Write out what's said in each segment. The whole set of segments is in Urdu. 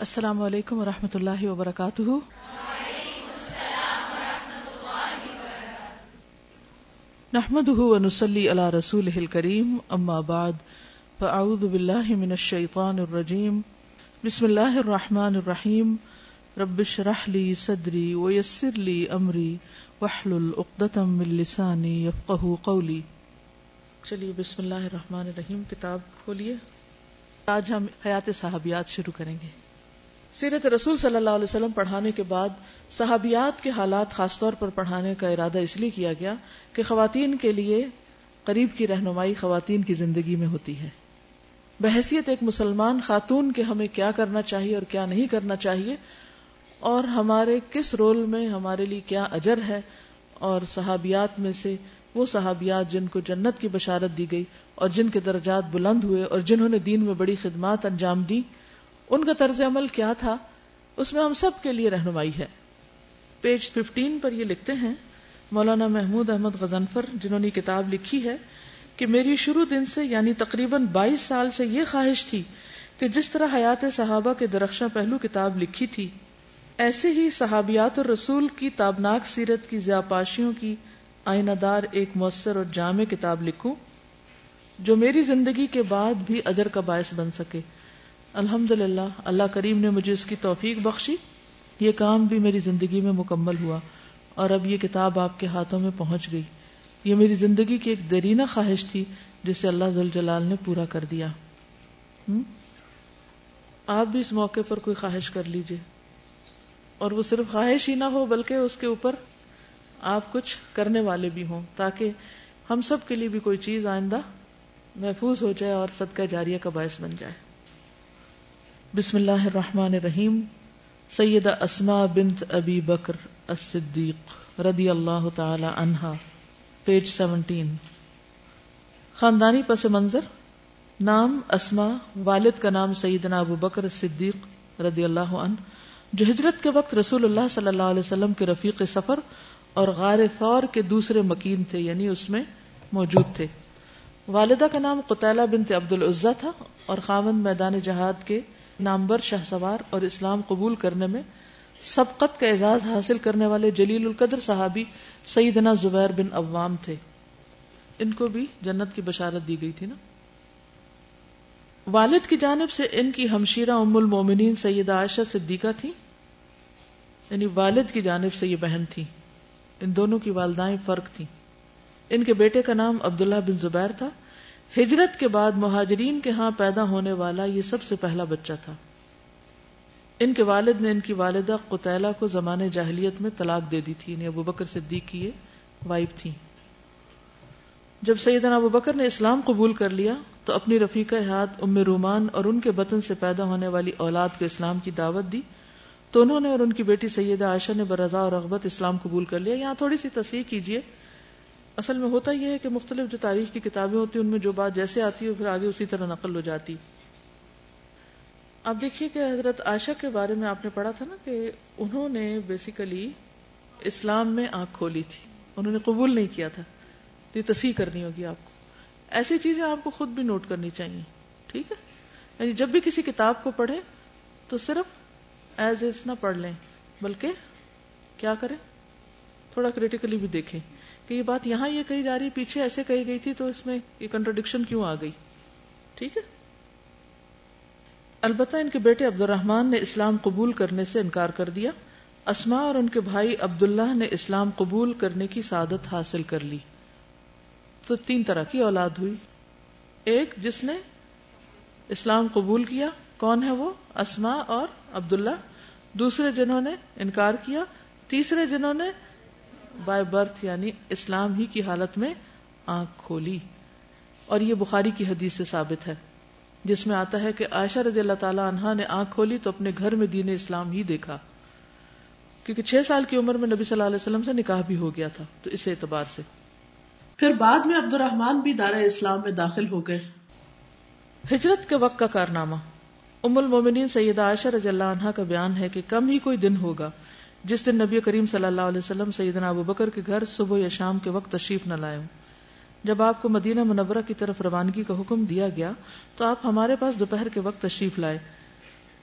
السلام علیکم ورحمۃ اللہ وبرکاتہ۔ نحمده ونصلی علی رسولہ الکریم، اما بعد فاعوذ باللہ من الشیطان الرجیم، بسم اللہ الرحمن الرحیم، رب اشرح لی صدری ویسر لی امری واحلل عقدۃ من لسانی یفقہوا قولی۔ چلیے بسم اللہ الرحمن الرحیم، کتاب کھولیے۔ آج ہم حیات صحابیات شروع کریں گے۔ سیرت رسول صلی اللہ علیہ وسلم پڑھانے کے بعد صحابیات کے حالات خاص طور پر پڑھانے کا ارادہ اس لیے کیا گیا کہ خواتین کے لیے قریب کی رہنمائی خواتین کی زندگی میں ہوتی ہے۔ بحیثیت ایک مسلمان خاتون کے ہمیں کیا کرنا چاہیے اور کیا نہیں کرنا چاہیے، اور ہمارے کس رول میں ہمارے لیے کیا اجر ہے، اور صحابیات میں سے وہ صحابیات جن کو جنت کی بشارت دی گئی اور جن کے درجات بلند ہوئے اور جنہوں نے دین میں بڑی خدمات انجام دی، ان کا طرز عمل کیا تھا، اس میں ہم سب کے لیے رہنمائی ہے۔ پیج 15 پر یہ لکھتے ہیں مولانا محمود احمد غضنفر، جنہوں نے کتاب لکھی ہے کہ میری شروع دن سے یعنی تقریباً 22 سال سے یہ خواہش تھی کہ جس طرح حیات صحابہ کے درخشاں پہلو کتاب لکھی تھی، ایسے ہی صحابیات الرسول کی تابناک سیرت کی ضیاءپاشیوں کی آئینہ دار ایک مؤثر اور جامع کتاب لکھوں جو میری زندگی کے بعد بھی اجر کا باعث بن سکے۔ الحمدللہ، اللہ کریم نے مجھے اس کی توفیق بخشی، یہ کام بھی میری زندگی میں مکمل ہوا اور اب یہ کتاب آپ کے ہاتھوں میں پہنچ گئی۔ یہ میری زندگی کی ایک دیرینہ خواہش تھی جسے اللہ ذوالجلال نے پورا کر دیا۔ آپ بھی اس موقع پر کوئی خواہش کر لیجئے، اور وہ صرف خواہش ہی نہ ہو بلکہ اس کے اوپر آپ کچھ کرنے والے بھی ہوں، تاکہ ہم سب کے لیے بھی کوئی چیز آئندہ محفوظ ہو جائے اور صدقہ جاریہ کا باعث بن جائے۔ بسم اللہ الرحمن الرحیم۔ سیدہ اسماء بنت ابی بکر الصدیق رضی اللہ تعالی عنہا، پیج 17۔ خاندانی پس منظر: نام اسماء، والد کا نام سیدنا ابو بکر الصدیق رضی اللہ عنہ، جو ہجرت کے وقت رسول اللہ صلی اللہ علیہ وسلم کے رفیق سفر اور غار ثور کے دوسرے مکین تھے، یعنی اس میں موجود تھے۔ والدہ کا نام قتیلہ بنت عبد العزیٰ تھا اور خاوند میدان جہاد کے نامور شہسوار اور اسلام قبول کرنے میں سبقت کا اعزاز حاصل کرنے والے جلیل القدر صحابی سیدنا زبیر بن عوام تھے۔ ان کو بھی جنت کی بشارت دی گئی تھی نا۔ والد کی جانب سے ان کی ہمشیرہ ام المومنین سیدہ عائشہ صدیقہ تھی، یعنی والد کی جانب سے یہ بہن تھی۔ ان دونوں کی والدائیں فرق تھیں۔ ان کے بیٹے کا نام عبداللہ بن زبیر تھا۔ ہجرت کے بعد مہاجرین کے ہاں پیدا ہونے والا یہ سب سے پہلا بچہ تھا۔ ان کے والد نے ان کی والدہ قتیلہ کو زمانے جاہلیت میں طلاق دے دی تھی، یعنی ابو بکر صدیق کی یہ وائف تھی۔ جب سیدنا ابو بکر نے اسلام قبول کر لیا تو اپنی رفیقہ حیات ام رومان اور ان کے بطن سے پیدا ہونے والی اولاد کو اسلام کی دعوت دی، تو انہوں نے اور ان کی بیٹی سیدہ عائشہ نے برضا اور رغبت اسلام قبول کر لیا۔ یہاں تھوڑی سی تصحیح کیجئے، اصل میں ہوتا یہ ہے کہ مختلف جو تاریخ کی کتابیں ہوتی ہیں ان میں جو بات جیسے آتی ہے پھر آگے اسی طرح نقل ہو جاتی۔ آپ دیکھیے کہ حضرت عائشہ کے بارے میں آپ نے پڑھا تھا نا کہ انہوں نے بیسیکلی اسلام میں آنکھ کھولی تھی، انہوں نے قبول نہیں کیا تھا۔ تو یہ تصحیح کرنی ہوگی آپ کو، ایسی چیزیں آپ کو خود بھی نوٹ کرنی چاہیے، ٹھیک ہے؟ یعنی جب بھی کسی کتاب کو پڑھیں تو صرف ایز از نہ پڑھ لیں، بلکہ کیا کریں، تھوڑا کریٹیکلی بھی دیکھیں کہ یہ بات یہاں یہ کہی جا رہی، پیچھے ایسے کہی گئی تھی، تو اس میں یہ کنٹرڈکشن کیوں آ گئی، ٹھیک ہے؟ البتہ ان کے بیٹے عبد الرحمن نے اسلام قبول کرنے سے انکار کر دیا۔ اسماء اور ان کے بھائی عبداللہ نے اسلام قبول کرنے کی سعادت حاصل کر لی۔ تو 3 طرح کی اولاد ہوئی، ایک جس نے اسلام قبول کیا، کون ہے وہ؟ اسماء اور عبداللہ۔ دوسرے جنہوں نے انکار کیا، تیسرے جنہوں نے بائی برتھ یعنی اسلام ہی کی حالت میں آنکھ کھولی۔ اور یہ بخاری کی حدیث سے ثابت ہے جس میں آتا ہے کہ عائشہ رضی اللہ تعالی عنہا نے آنکھ کھولی تو اپنے گھر میں دین اسلام ہی دیکھا، کیونکہ 6 سال کی عمر میں نبی صلی اللہ علیہ وسلم سے نکاح بھی ہو گیا تھا، تو اس اعتبار سے پھر بعد میں عبد الرحمن بھی دار اسلام میں داخل ہو گئے۔ ہجرت کے وقت کا کارنامہ: ام المومنین سیدہ عائشہ رضی اللہ عنہا کا بیان ہے کہ کم ہی کوئی دن ہوگا جس دن نبی کریم صلی اللہ علیہ وسلم سیدنا ابو بکر کے گھر صبح یا شام کے وقت تشریف نہ لائے ہوں۔ جب آپ کو مدینہ منورہ کی طرف روانگی کا حکم دیا گیا تو آپ ہمارے پاس دوپہر کے وقت تشریف لائے۔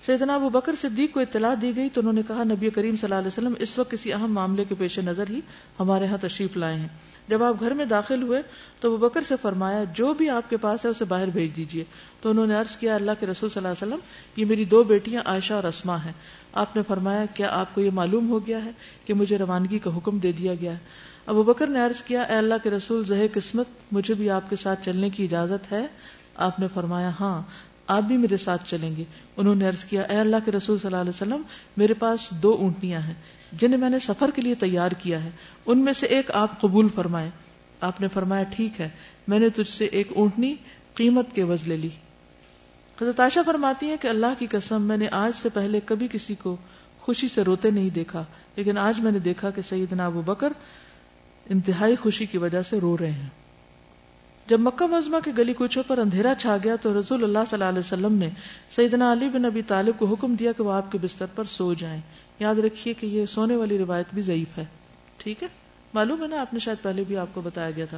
سیدنا ابو بکر صدیق کو اطلاع دی گئی تو انہوں نے کہا نبی کریم صلی اللہ علیہ وسلم اس وقت کسی اہم معاملے کے پیش نظر ہی ہمارے ہاں تشریف لائے ہیں. جب آپ گھر میں داخل ہوئے تو ابو بکر سے فرمایا جو بھی آپ کے پاس ہے اسے باہر بھیج دیجیے. تو انہوں نے عرض کیا اللہ کے رسول صلی اللہ علیہ وسلم یہ میری 2 بیٹیاں عائشہ اور اسماء ہیں. آپ نے فرمایا کیا آپ کو یہ معلوم ہو گیا ہے کہ مجھے روانگی کا حکم دے دیا گیا ہے؟ ابو بکر نے عرض کیا اے اللہ کے رسول زہے قسمت مجھے بھی آپ کے ساتھ چلنے کی اجازت ہے؟ آپ نے فرمایا ہاں آپ بھی میرے ساتھ چلیں گے. انہوں نے عرض کیا اے اللہ کے رسول صلی اللہ علیہ وسلم میرے پاس 2 اونٹنیاں ہیں جنہیں میں نے سفر کے لیے تیار کیا ہے, ان میں سے ایک آپ قبول فرمائیں. آپ نے فرمایا ٹھیک ہے, میں نے تجھ سے ایک اونٹنی قیمت کے عوض لے لی. حضرت عائشہ فرماتی ہیں کہ اللہ کی قسم میں نے آج سے پہلے کبھی کسی کو خوشی سے روتے نہیں دیکھا, لیکن آج میں نے دیکھا کہ سیدنا ابو بکر انتہائی خوشی کی وجہ سے رو رہے ہیں. جب مکہ معظمہ کے گلی کوچوں پر اندھیرا چھا گیا تو رسول اللہ صلی اللہ علیہ وسلم نے سیدنا علی بن ابی طالب کو حکم دیا کہ وہ آپ کے بستر پر سو جائیں. یاد رکھیے کہ یہ سونے والی روایت بھی ضعیف ہے, ٹھیک ہے, معلوم ہے نا, آپ نے شاید پہلے بھی آپ کو بتایا گیا تھا.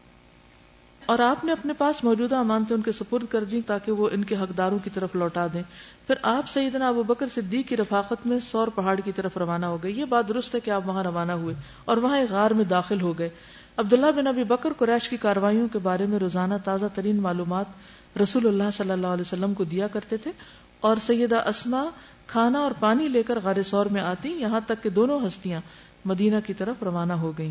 اور آپ نے اپنے پاس موجودہ امانتیں ان کے سپرد کر دیں تاکہ وہ ان کے حقداروں کی طرف لوٹا دیں. پھر آپ سیدنا ابو بکر صدیق کی رفاقت میں سور پہاڑ کی طرف روانہ ہو گئے. یہ بات درست ہے کہ آپ وہاں روانہ ہوئے اور وہاں ایک غار میں داخل ہو گئے. عبداللہ بن ابی بکر قریش کی کارروائیوں کے بارے میں روزانہ تازہ ترین معلومات رسول اللہ صلی اللہ علیہ وسلم کو دیا کرتے تھے, اور سیدہ اسماء کھانا اور پانی لے کر غار ثور میں آتی, یہاں تک کہ دونوں ہستیاں مدینہ کی طرف روانہ ہو گئیں.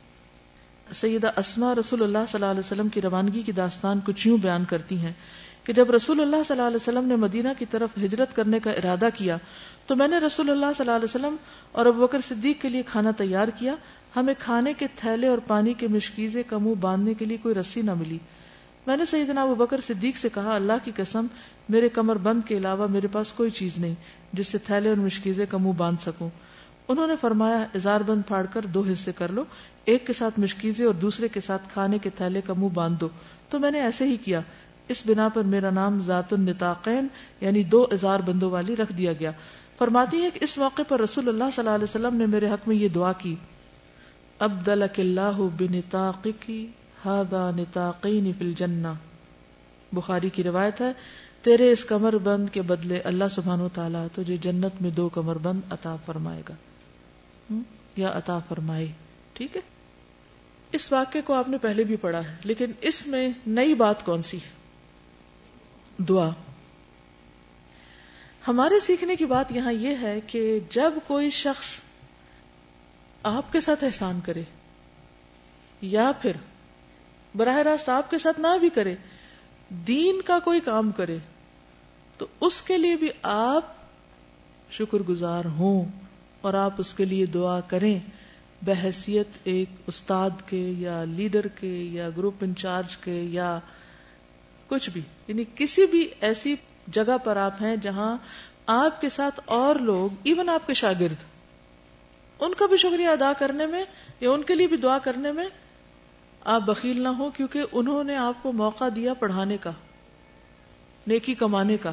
سیدہ اسماء رسول اللہ صلی اللہ علیہ وسلم کی روانگی کی داستان کچھ یوں بیان کرتی ہیں کہ جب رسول اللہ صلی اللہ علیہ وسلم نے مدینہ کی طرف ہجرت کرنے کا ارادہ کیا تو میں نے رسول اللہ صلی اللہ علیہ وسلم اور ابو بکر صدیق کے لیے کھانا تیار کیا. ہمیں کھانے کے تھیلے اور پانی کے مشکیزے کا منہ باندھنے کے لیے کوئی رسی نہ ملی. میں نے سیدنا ابو بکر صدیق سے کہا اللہ کی قسم میرے کمر بند کے علاوہ میرے پاس کوئی چیز نہیں جس سے تھیلے اور مشکیزے کا منہ باندھ سکوں. انہوں نے فرمایا ازار بند پھاڑ کر 2 حصے کر لو, ایک کے ساتھ مشکیزے اور دوسرے کے ساتھ کھانے کے تھیلے کا منہ باندھ دو. تو میں نے ایسے ہی کیا. اس بنا پر میرا نام ذات النطاقین یعنی 2 ازار بندوں والی رکھ دیا گیا. فرماتی ہے کہ اس موقع پر رسول اللہ صلی اللہ علیہ وسلم نے میرے حق میں یہ دعا کی ابدلک اللہ بنطاقک ھذا نطاقین فی الجنہ. بخاری کی روایت ہے تیرے اس کمر بند کے بدلے اللہ سبحانہ و تعالیٰ تجھے جنت میں 2 کمر بند عطا فرمائے گا یا عطا فرمائے. ٹھیک ہے, اس واقعے کو آپ نے پہلے بھی پڑھا ہے, لیکن اس میں نئی بات کون سی ہے؟ دعا. ہمارے سیکھنے کی بات یہاں یہ ہے کہ جب کوئی شخص آپ کے ساتھ احسان کرے یا پھر براہ راست آپ کے ساتھ نہ بھی کرے, دین کا کوئی کام کرے, تو اس کے لیے بھی آپ شکر گزار ہوں اور آپ اس کے لیے دعا کریں بحیثیت ایک استاد کے یا لیڈر کے یا گروپ انچارج کے یا کچھ بھی, یعنی کسی بھی ایسی جگہ پر آپ ہیں جہاں آپ کے ساتھ اور لوگ, ایون آپ کے شاگرد, ان کا بھی شکریہ ادا کرنے میں یا ان کے لیے بھی دعا کرنے میں آپ بخیل نہ ہو, کیونکہ انہوں نے آپ کو موقع دیا پڑھانے کا, نیکی کمانے کا.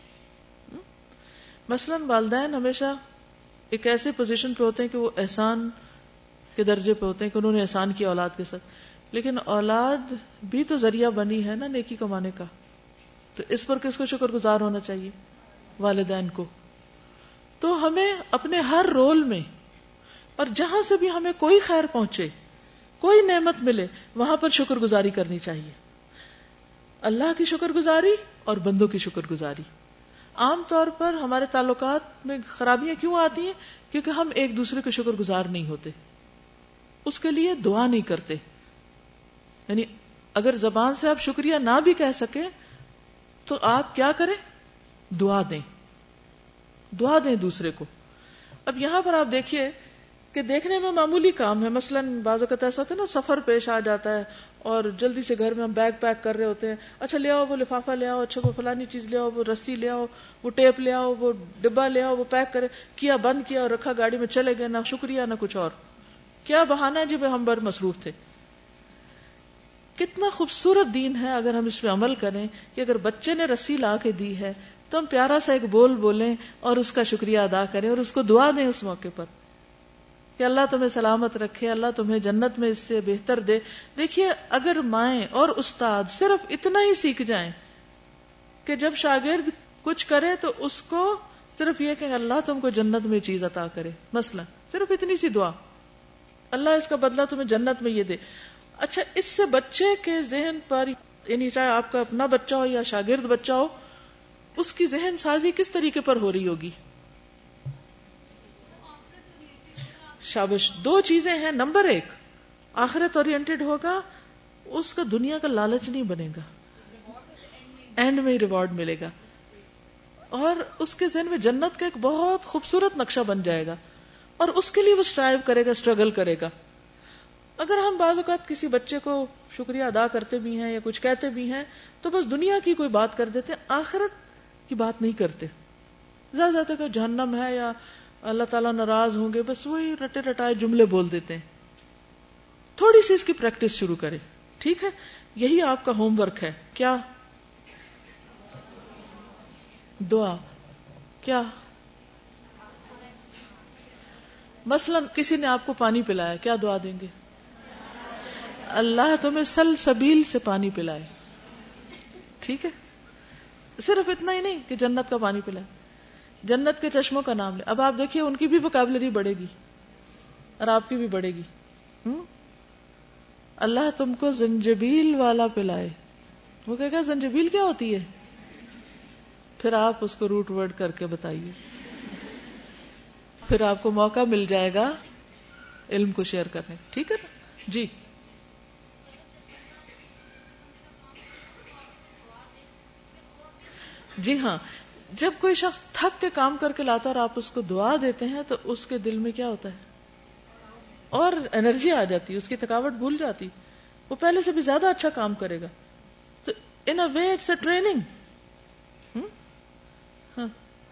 مثلا والدین ہمیشہ ایک ایسے پوزیشن پہ ہوتے ہیں کہ وہ احسان کے درجے پہ ہوتے ہیں کہ انہوں نے احسان کیا اولاد کے ساتھ, لیکن اولاد بھی تو ذریعہ بنی ہے نا نیکی کمانے کا. تو اس پر کس کو شکر گزار ہونا چاہیے؟ والدین کو. تو ہمیں اپنے ہر رول میں اور جہاں سے بھی ہمیں کوئی خیر پہنچے, کوئی نعمت ملے, وہاں پر شکر گزاری کرنی چاہیے. اللہ کی شکر گزاری اور بندوں کی شکر گزاری. عام طور پر ہمارے تعلقات میں خرابیاں کیوں آتی ہیں؟ کیونکہ ہم ایک دوسرے کے شکر گزار نہیں ہوتے, اس کے لیے دعا نہیں کرتے. یعنی اگر زبان سے آپ شکریہ نہ بھی کہہ سکیں تو آپ کیا کریں؟ دعا دیں, دعا دیں دوسرے کو. اب یہاں پر آپ دیکھیے کہ دیکھنے میں معمولی کام ہے, مثلا بعض اوقات ایسا ہوتا ہے نا, سفر پیش آ جاتا ہے اور جلدی سے گھر میں ہم بیگ پیک کر رہے ہوتے ہیں, اچھا لے آؤ وہ لفافہ لے آؤ, اچھا وہ فلانی چیز لے آؤ, وہ رسی لے آؤ, وہ ٹیپ لے آؤ, وہ ڈبہ لے آؤ, وہ پیک کرے, کیا بند کیا اور رکھا, گاڑی میں چلے گئے, نہ شکریہ نہ کچھ اور. کیا بہانہ ہے جی ہم بڑے مصروف تھے. کتنا خوبصورت دین ہے اگر ہم اس پہ عمل کریں کہ اگر بچے نے رسی لا کے دی ہے تو ہم پیارا سا ایک بول بولیں اور اس کا شکریہ ادا کریں اور اس کو دعا دیں اس موقع پر کہ اللہ تمہیں سلامت رکھے, اللہ تمہیں جنت میں اس سے بہتر دے. دیکھیے اگر مائیں اور استاد صرف اتنا ہی سیکھ جائیں کہ جب شاگرد کچھ کرے تو اس کو صرف یہ کہ اللہ تم کو جنت میں چیز عطا کرے، مثلا صرف اتنی سی دعا، اللہ اس کا بدلہ تمہیں جنت میں یہ دے. اچھا، اس سے بچے کے ذہن پر، یعنی چاہے آپ کا اپنا بچہ ہو یا شاگرد بچہ ہو، اس کی ذہن سازی کس طریقے پر ہو رہی ہوگی؟ شابش، دو چیزیں ہیں. نمبر ایک، آخرت اورینٹڈ ہوگا، اس کا دنیا کا لالچ نہیں بنے گا، اینڈ میں ریوارڈ ملے گا، اور اس کے ذہن میں جنت کا ایک بہت خوبصورت نقشہ بن جائے گا، اور اس کے لیے وہ اسٹرائیو کرے گا، اسٹرگل کرے گا. اگر ہم بعض اوقات کسی بچے کو شکریہ ادا کرتے بھی ہیں یا کچھ کہتے بھی ہیں تو بس دنیا کی کوئی بات کر دیتے ہیں، آخرت کی بات نہیں کرتے. زیادہ زیادہ کہ جہنم ہے یا اللہ تعالیٰ ناراض ہوں گے، بس وہی رٹے رٹائے جملے بول دیتے ہیں. تھوڑی سی اس کی پریکٹس شروع کریں، ٹھیک ہے؟ یہی آپ کا ہوم ورک ہے. کیا؟ دعا. کیا؟ مثلا کسی نے آپ کو پانی پلایا، کیا دعا دیں گے؟ اللہ تمہیں سلسبیل سے پانی پلائے. ٹھیک ہے؟ صرف اتنا ہی نہیں کہ جنت کا پانی پلائے، جنت کے چشموں کا نام لے. اب آپ دیکھیے ان کی بھی وکیبلری بڑھے گی اور آپ کی بھی بڑھے گی. اللہ تم کو زنجبیل والا پلائے. وہ کہے گا زنجبیل کیا ہوتی ہے؟ پھر آپ اس کو روٹ ورڈ کر کے بتائیے، پھر آپ کو موقع مل جائے گا علم کو شیئر کرنے. ٹھیک ہے نا جی؟ جی ہاں، جب کوئی شخص تھک کے کام کر کے لاتا ہے اور آپ اس کو دعا دیتے ہیں تو اس کے دل میں کیا ہوتا ہے؟ اور انرجی آ جاتی ہے، اس کی تھکاوٹ بھول جاتی، وہ پہلے سے بھی زیادہ اچھا کام کرے گا. تو ان اے وے اٹس اے ٹریننگ. ہاں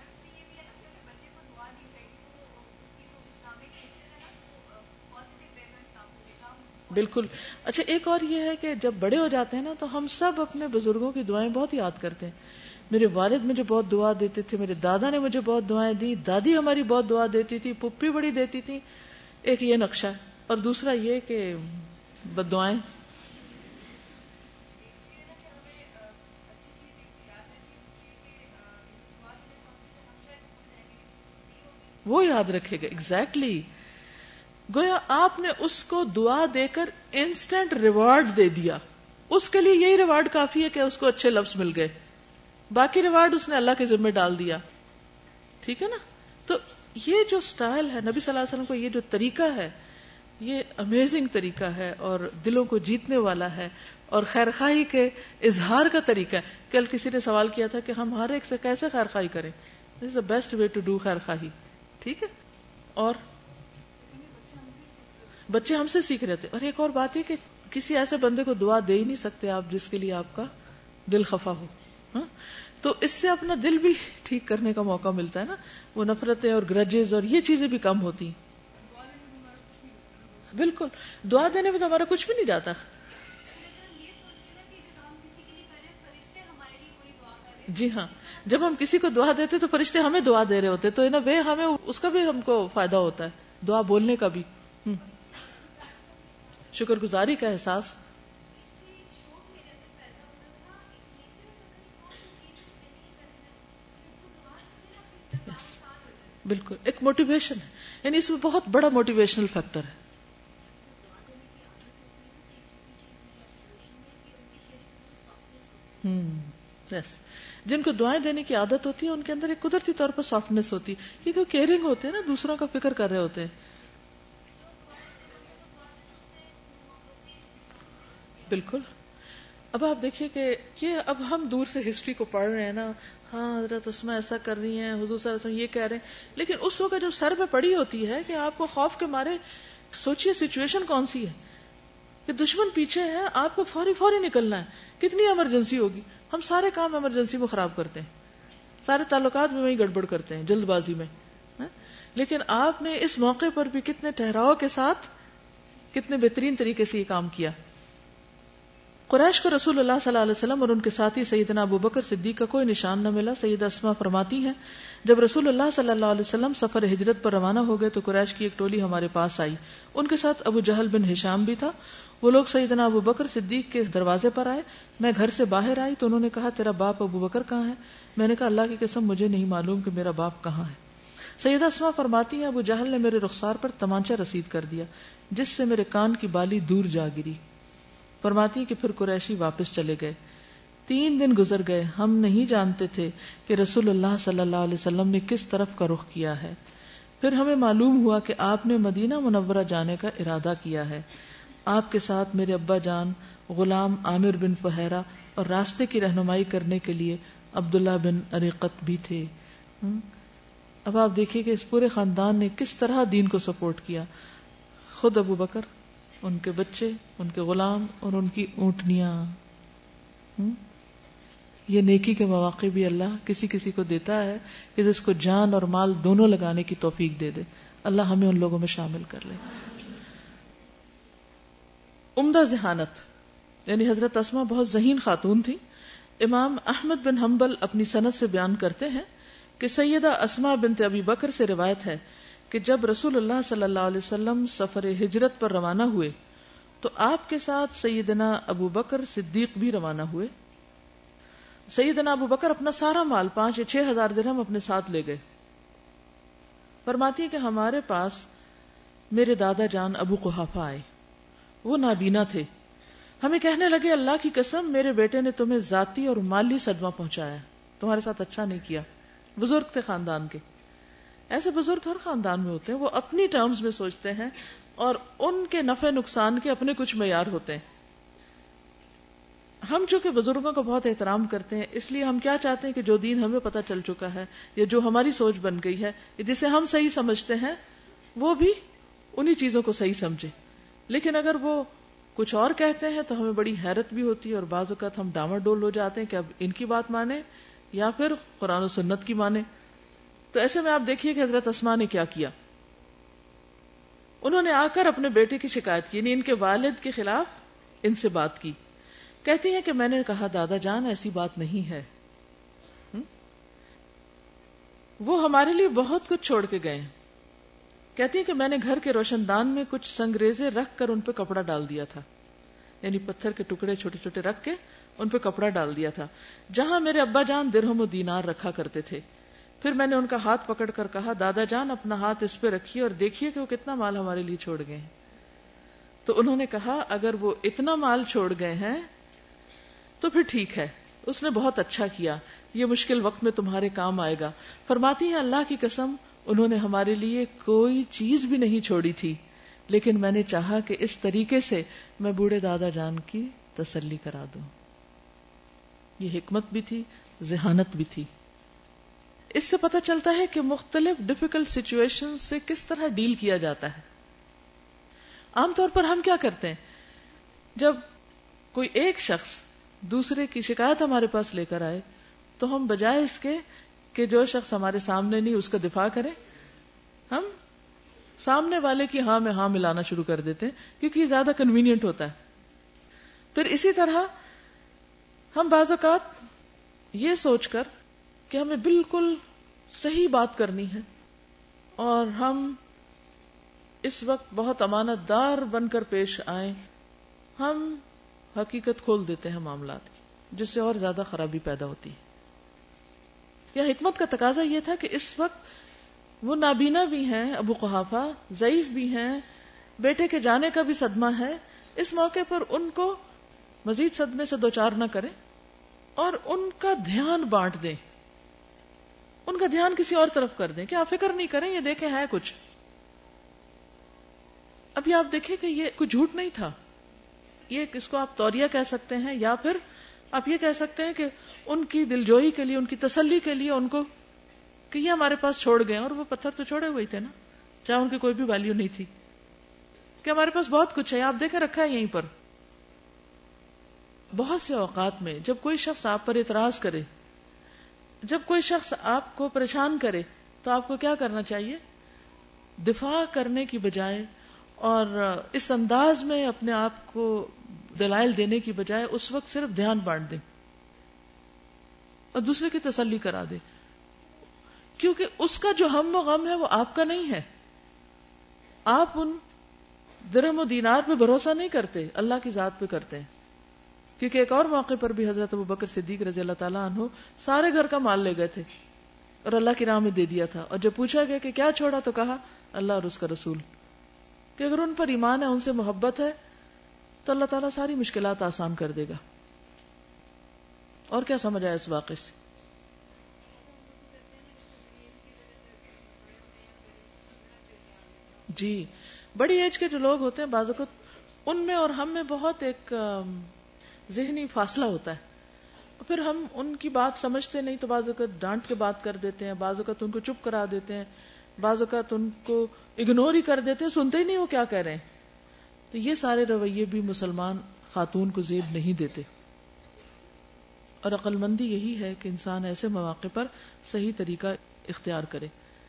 بالکل. اچھا، ایک اور یہ ہے کہ جب بڑے ہو جاتے ہیں نا تو ہم سب اپنے بزرگوں کی دعائیں بہت یاد کرتے ہیں. میرے والد مجھے بہت دعا دیتے تھے، میرے دادا نے مجھے بہت دعائیں دی، دادی ہماری بہت دعا دیتی تھی، پپھی بڑی دیتی تھی. ایک یہ نقشہ ہے. اور دوسرا یہ کہ بد دعائیں وہ یاد رکھے گا. ایگزیکٹلی. گویا آپ نے اس کو دعا دے کر انسٹنٹ ریوارڈ دے دیا. اس کے لیے یہی ریوارڈ کافی ہے کہ اس کو اچھے لفظ مل گئے، باقی ریوارڈ اس نے اللہ کے ذمہ ڈال دیا. ٹھیک ہے نا؟ تو یہ جو سٹائل ہے نبی صلی اللہ علیہ وسلم کو، یہ جو طریقہ ہے، یہ امیزنگ طریقہ ہے اور دلوں کو جیتنے والا ہے اور خیرخواہی کے اظہار کا طریقہ ہے. کل کسی نے سوال کیا تھا کہ ہم ہر ایک سے کیسے خیرخواہی کریں. This is the best way to do خیرخواہی. ٹھیک ہے؟ اور بچے ہم سے سیکھ رہے تھے. اور ایک اور بات ہے کہ کسی ایسے بندے کو دعا دے ہی نہیں سکتے آپ جس کے لیے آپ کا دل خفا ہو. ہاں؟ تو اس سے اپنا دل بھی ٹھیک کرنے کا موقع ملتا ہے نا. وہ نفرتیں اور گرجز اور یہ چیزیں بھی کم ہوتی ہیں. بالکل، دعا دینے میں تو ہمارا کچھ بھی نہیں جاتا. جی ہاں، جب ہم کسی کو دعا دیتے تو فرشتے ہمیں دعا دے رہے ہوتے، تو ان وے ہمیں اس کا بھی ہم کو فائدہ ہوتا ہے، دعا بولنے کا بھی. شکر گزاری کا احساس. بالکل ایک موٹیویشن ہے، یعنی اس میں بہت بڑا موٹیویشنل فیکٹر ہے. یس، جن کو دعائیں دینے کی عادت ہوتی ہے ان کے اندر ایک قدرتی طور پر سافٹنس ہوتی ہے، کیونکہ وہ کیئرنگ ہوتے ہیں نا، دوسروں کا فکر کر رہے ہوتے ہیں. بالکل. اب آپ دیکھیے کہ یہ اب ہم دور سے ہسٹری کو پڑھ رہے ہیں نا، ہاں حضرت اسماء ایسا کر رہی ہیں، حضور صلی اللہ علیہ وسلم یہ کہہ رہے ہیں، لیکن اس وقت جب سر پہ پڑی ہوتی ہے کہ آپ کو خوف کے مارے، سوچئے سچویشن کون سی ہے کہ دشمن پیچھے ہے، آپ کو فوری نکلنا ہے، کتنی ایمرجنسی ہوگی. ہم سارے کام ایمرجنسی میں خراب کرتے ہیں، سارے تعلقات میں وہی گڑبڑ کرتے ہیں جلد بازی میں. لیکن آپ نے اس موقع پر بھی کتنے ٹھہراؤ کے ساتھ، کتنے بہترین طریقے سے یہ کام کیا. قریش کو رسول اللہ صلی اللہ علیہ وسلم اور ان کے ساتھی سیدنا ابو بکر صدیق کا کوئی نشان نہ ملا. سیدہ اسماء فرماتی ہیں جب رسول اللہ صلی اللہ علیہ وسلم سفر ہجرت پر روانہ ہو گئے تو قریش کی ایک ٹولی ہمارے پاس آئی. ان کے ساتھ ابو جہل بن ہشام بھی تھا. وہ لوگ سیدنا ابو بکر صدیق کے دروازے پر آئے. میں گھر سے باہر آئی تو انہوں نے کہا تیرا باپ ابو بکر کہاں ہے؟ میں نے کہا اللہ کی قسم مجھے نہیں معلوم کہ میرا باپ کہاں ہے. سیدہ اسماء فرماتی ہیں ابو جہل نے میرے رخسار پر تمانچہ رسید کر دیا جس سے میرے کان کی بالی دور جا گری. فرماتی ہیں کہ پھر قریشی واپس چلے گئے. 3 دن گزر گئے. ہم نہیں جانتے تھے کہ رسول اللہ صلی اللہ علیہ وسلم نے کس طرف کا رخ کیا ہے. پھر ہمیں معلوم ہوا کہ آپ نے مدینہ منورہ جانے کا ارادہ کیا ہے. آپ کے ساتھ میرے ابا جان، غلام عامر بن فہیرہ اور راستے کی رہنمائی کرنے کے لیے عبداللہ بن اریقت بھی تھے. اب آپ دیکھیے کہ اس پورے خاندان نے کس طرح دین کو سپورٹ کیا. خود ابو بکر، ان کے بچے، ان کے غلام اور ان کی اونٹنیاں. یہ نیکی کے مواقع بھی اللہ کسی کسی کو دیتا ہے کہ جس کو جان اور مال دونوں لگانے کی توفیق دے دے. اللہ ہمیں ان لوگوں میں شامل کر لے. عمدہ ذہانت، یعنی حضرت اسماء بہت ذہین خاتون تھی. امام احمد بن حنبل اپنی سند سے بیان کرتے ہیں کہ سیدہ اسماء بنت ابی بکر سے روایت ہے کہ جب رسول اللہ صلی اللہ علیہ وسلم سفر ہجرت پر روانہ ہوئے تو آپ کے ساتھ سیدنا ابو بکر صدیق بھی روانہ ہوئے. سیدنا ابو بکر اپنا سارا مال 5 یا 6 ہزار درہم اپنے ساتھ لے گئے. فرماتی ہے کہ ہمارے پاس میرے دادا جان ابو قحافہ آئے. وہ نابینا تھے. ہمیں کہنے لگے اللہ کی قسم میرے بیٹے نے تمہیں ذاتی اور مالی صدمہ پہنچایا، تمہارے ساتھ اچھا نہیں کیا. بزرگ تھے خاندان کے. ایسے بزرگ ہر خاندان میں ہوتے ہیں، وہ اپنی ٹرمز میں سوچتے ہیں اور ان کے نفع نقصان کے اپنے کچھ معیار ہوتے ہیں. ہم چونکہ بزرگوں کا بہت احترام کرتے ہیں اس لیے ہم کیا چاہتے ہیں کہ جو دین ہمیں پتہ چل چکا ہے یا جو ہماری سوچ بن گئی ہے جسے ہم صحیح سمجھتے ہیں وہ بھی انہی چیزوں کو صحیح سمجھے. لیکن اگر وہ کچھ اور کہتے ہیں تو ہمیں بڑی حیرت بھی ہوتی ہے اور بعض اوقات ہم ڈاواڈول ہو جاتے ہیں کہ اب ان کی بات مانیں یا پھر قرآن و سنت کی مانیں. تو ایسے میں آپ دیکھیے کہ حضرت اسماء نے کیا کیا. انہوں نے آ کر اپنے بیٹے کی شکایت کی، یعنی ان کے والد کے خلاف ان سے بات کی. کہتی ہیں کہ میں نے کہا دادا جان ایسی بات نہیں ہے، وہ ہمارے لیے بہت کچھ چھوڑ کے گئے. کہتی ہیں کہ میں نے گھر کے روشن دان میں کچھ سنگریزے رکھ کر ان پہ کپڑا ڈال دیا تھا، یعنی پتھر کے ٹکڑے چھوٹے چھوٹے رکھ کے ان پہ کپڑا ڈال دیا تھا جہاں میرے ابا جان درہم و دینار رکھا کرتے تھے. پھر میں نے ان کا ہاتھ پکڑ کر کہا دادا جان اپنا ہاتھ اس پہ رکھیے اور دیکھیے کہ وہ کتنا مال ہمارے لیے چھوڑ گئے ہیں. تو انہوں نے کہا اگر وہ اتنا مال چھوڑ گئے ہیں تو پھر ٹھیک ہے، اس نے بہت اچھا کیا، یہ مشکل وقت میں تمہارے کام آئے گا. فرماتی ہیں اللہ کی قسم انہوں نے ہمارے لیے کوئی چیز بھی نہیں چھوڑی تھی، لیکن میں نے چاہا کہ اس طریقے سے میں بوڑھے دادا جان کی تسلی کرا دوں. یہ حکمت بھی تھی، ذہانت بھی تھی. اس سے پتہ چلتا ہے کہ مختلف ڈیفیکلٹ سچویشن سے کس طرح ڈیل کیا جاتا ہے. عام طور پر ہم کیا کرتے ہیں، جب کوئی ایک شخص دوسرے کی شکایت ہمارے پاس لے کر آئے تو ہم بجائے اس کے کہ جو شخص ہمارے سامنے نہیں اس کا دفاع کریں، ہم سامنے والے کی ہاں میں ہاں ملانا شروع کر دیتے ہیں کیونکہ یہ زیادہ کنوینئنٹ ہوتا ہے. پھر اسی طرح ہم بعض اوقات یہ سوچ کر کہ ہمیں بالکل صحیح بات کرنی ہے اور ہم اس وقت بہت امانت دار بن کر پیش آئیں، ہم حقیقت کھول دیتے ہیں معاملات کی، جس سے اور زیادہ خرابی پیدا ہوتی ہے. یا حکمت کا تقاضا یہ تھا کہ اس وقت وہ نابینا بھی ہیں، ابو قحافہ ضعیف بھی ہیں، بیٹے کے جانے کا بھی صدمہ ہے. اس موقع پر ان کو مزید صدمے سے دوچار نہ کریں اور ان کا دھیان بانٹ دیں، ان کا دھیان کسی اور طرف کر دیں کہ آپ فکر نہیں کریں، یہ دیکھیں ہے کچھ. ابھی آپ دیکھیں کہ یہ کوئی جھوٹ نہیں تھا، یہ اس کو آپ توریہ کہہ سکتے ہیں یا پھر آپ یہ کہہ سکتے ہیں کہ ان کی دلجوئی کے لیے، ان کی تسلی کے لیے ان کو کہ یہ ہمارے پاس چھوڑ گئے، اور وہ پتھر تو چھوڑے ہوئے تھے نا، چاہے ان کی کوئی بھی ویلیو نہیں تھی، کہ ہمارے پاس بہت کچھ ہے، آپ دیکھیں رکھا ہے یہیں پر. بہت سے اوقات میں جب کوئی شخص آپ پر اعتراض کرے، جب کوئی شخص آپ کو پریشان کرے تو آپ کو کیا کرنا چاہیے؟ دفاع کرنے کی بجائے اور اس انداز میں اپنے آپ کو دلائل دینے کی بجائے اس وقت صرف دھیان بانٹ دیں اور دوسرے کی تسلی کرا دیں، کیونکہ اس کا جو ہم و غم ہے وہ آپ کا نہیں ہے. آپ ان درہم و دینار پہ بھروسہ نہیں کرتے، اللہ کی ذات پہ کرتے ہیں. کیونکہ ایک اور موقع پر بھی حضرت ابوبکر صدیق رضی اللہ تعالیٰ عنہ سارے گھر کا مال لے گئے تھے اور اللہ کی راہ میں دے دیا تھا، اور جب پوچھا گیا کہ کیا چھوڑا تو کہا اللہ اور اس کا رسول. کہ اگر ان پر ایمان ہے، ان سے محبت ہے، تو اللہ تعالیٰ ساری مشکلات آسان کر دے گا. اور کیا سمجھ آیا اس واقعے سے؟ جی، بڑی ایج کے جو لوگ ہوتے ہیں بعض اوقات ان میں اور ہم میں بہت ایک ذہنی فاصلہ ہوتا ہے، پھر ہم ان کی بات سمجھتے نہیں تو بعض اوقات ڈانٹ کے بات کر دیتے ہیں، بعض اوقات ان کو چپ کرا دیتے ہیں، بعض اوقات ان کو اگنور ہی کر دیتے ہیں، سنتے ہی نہیں وہ کیا کہہ رہے ہیں. تو یہ سارے رویے بھی مسلمان خاتون کو زیب نہیں دیتے. اور عقل مندی یہی ہے کہ انسان ایسے مواقع پر صحیح طریقہ اختیار کرے.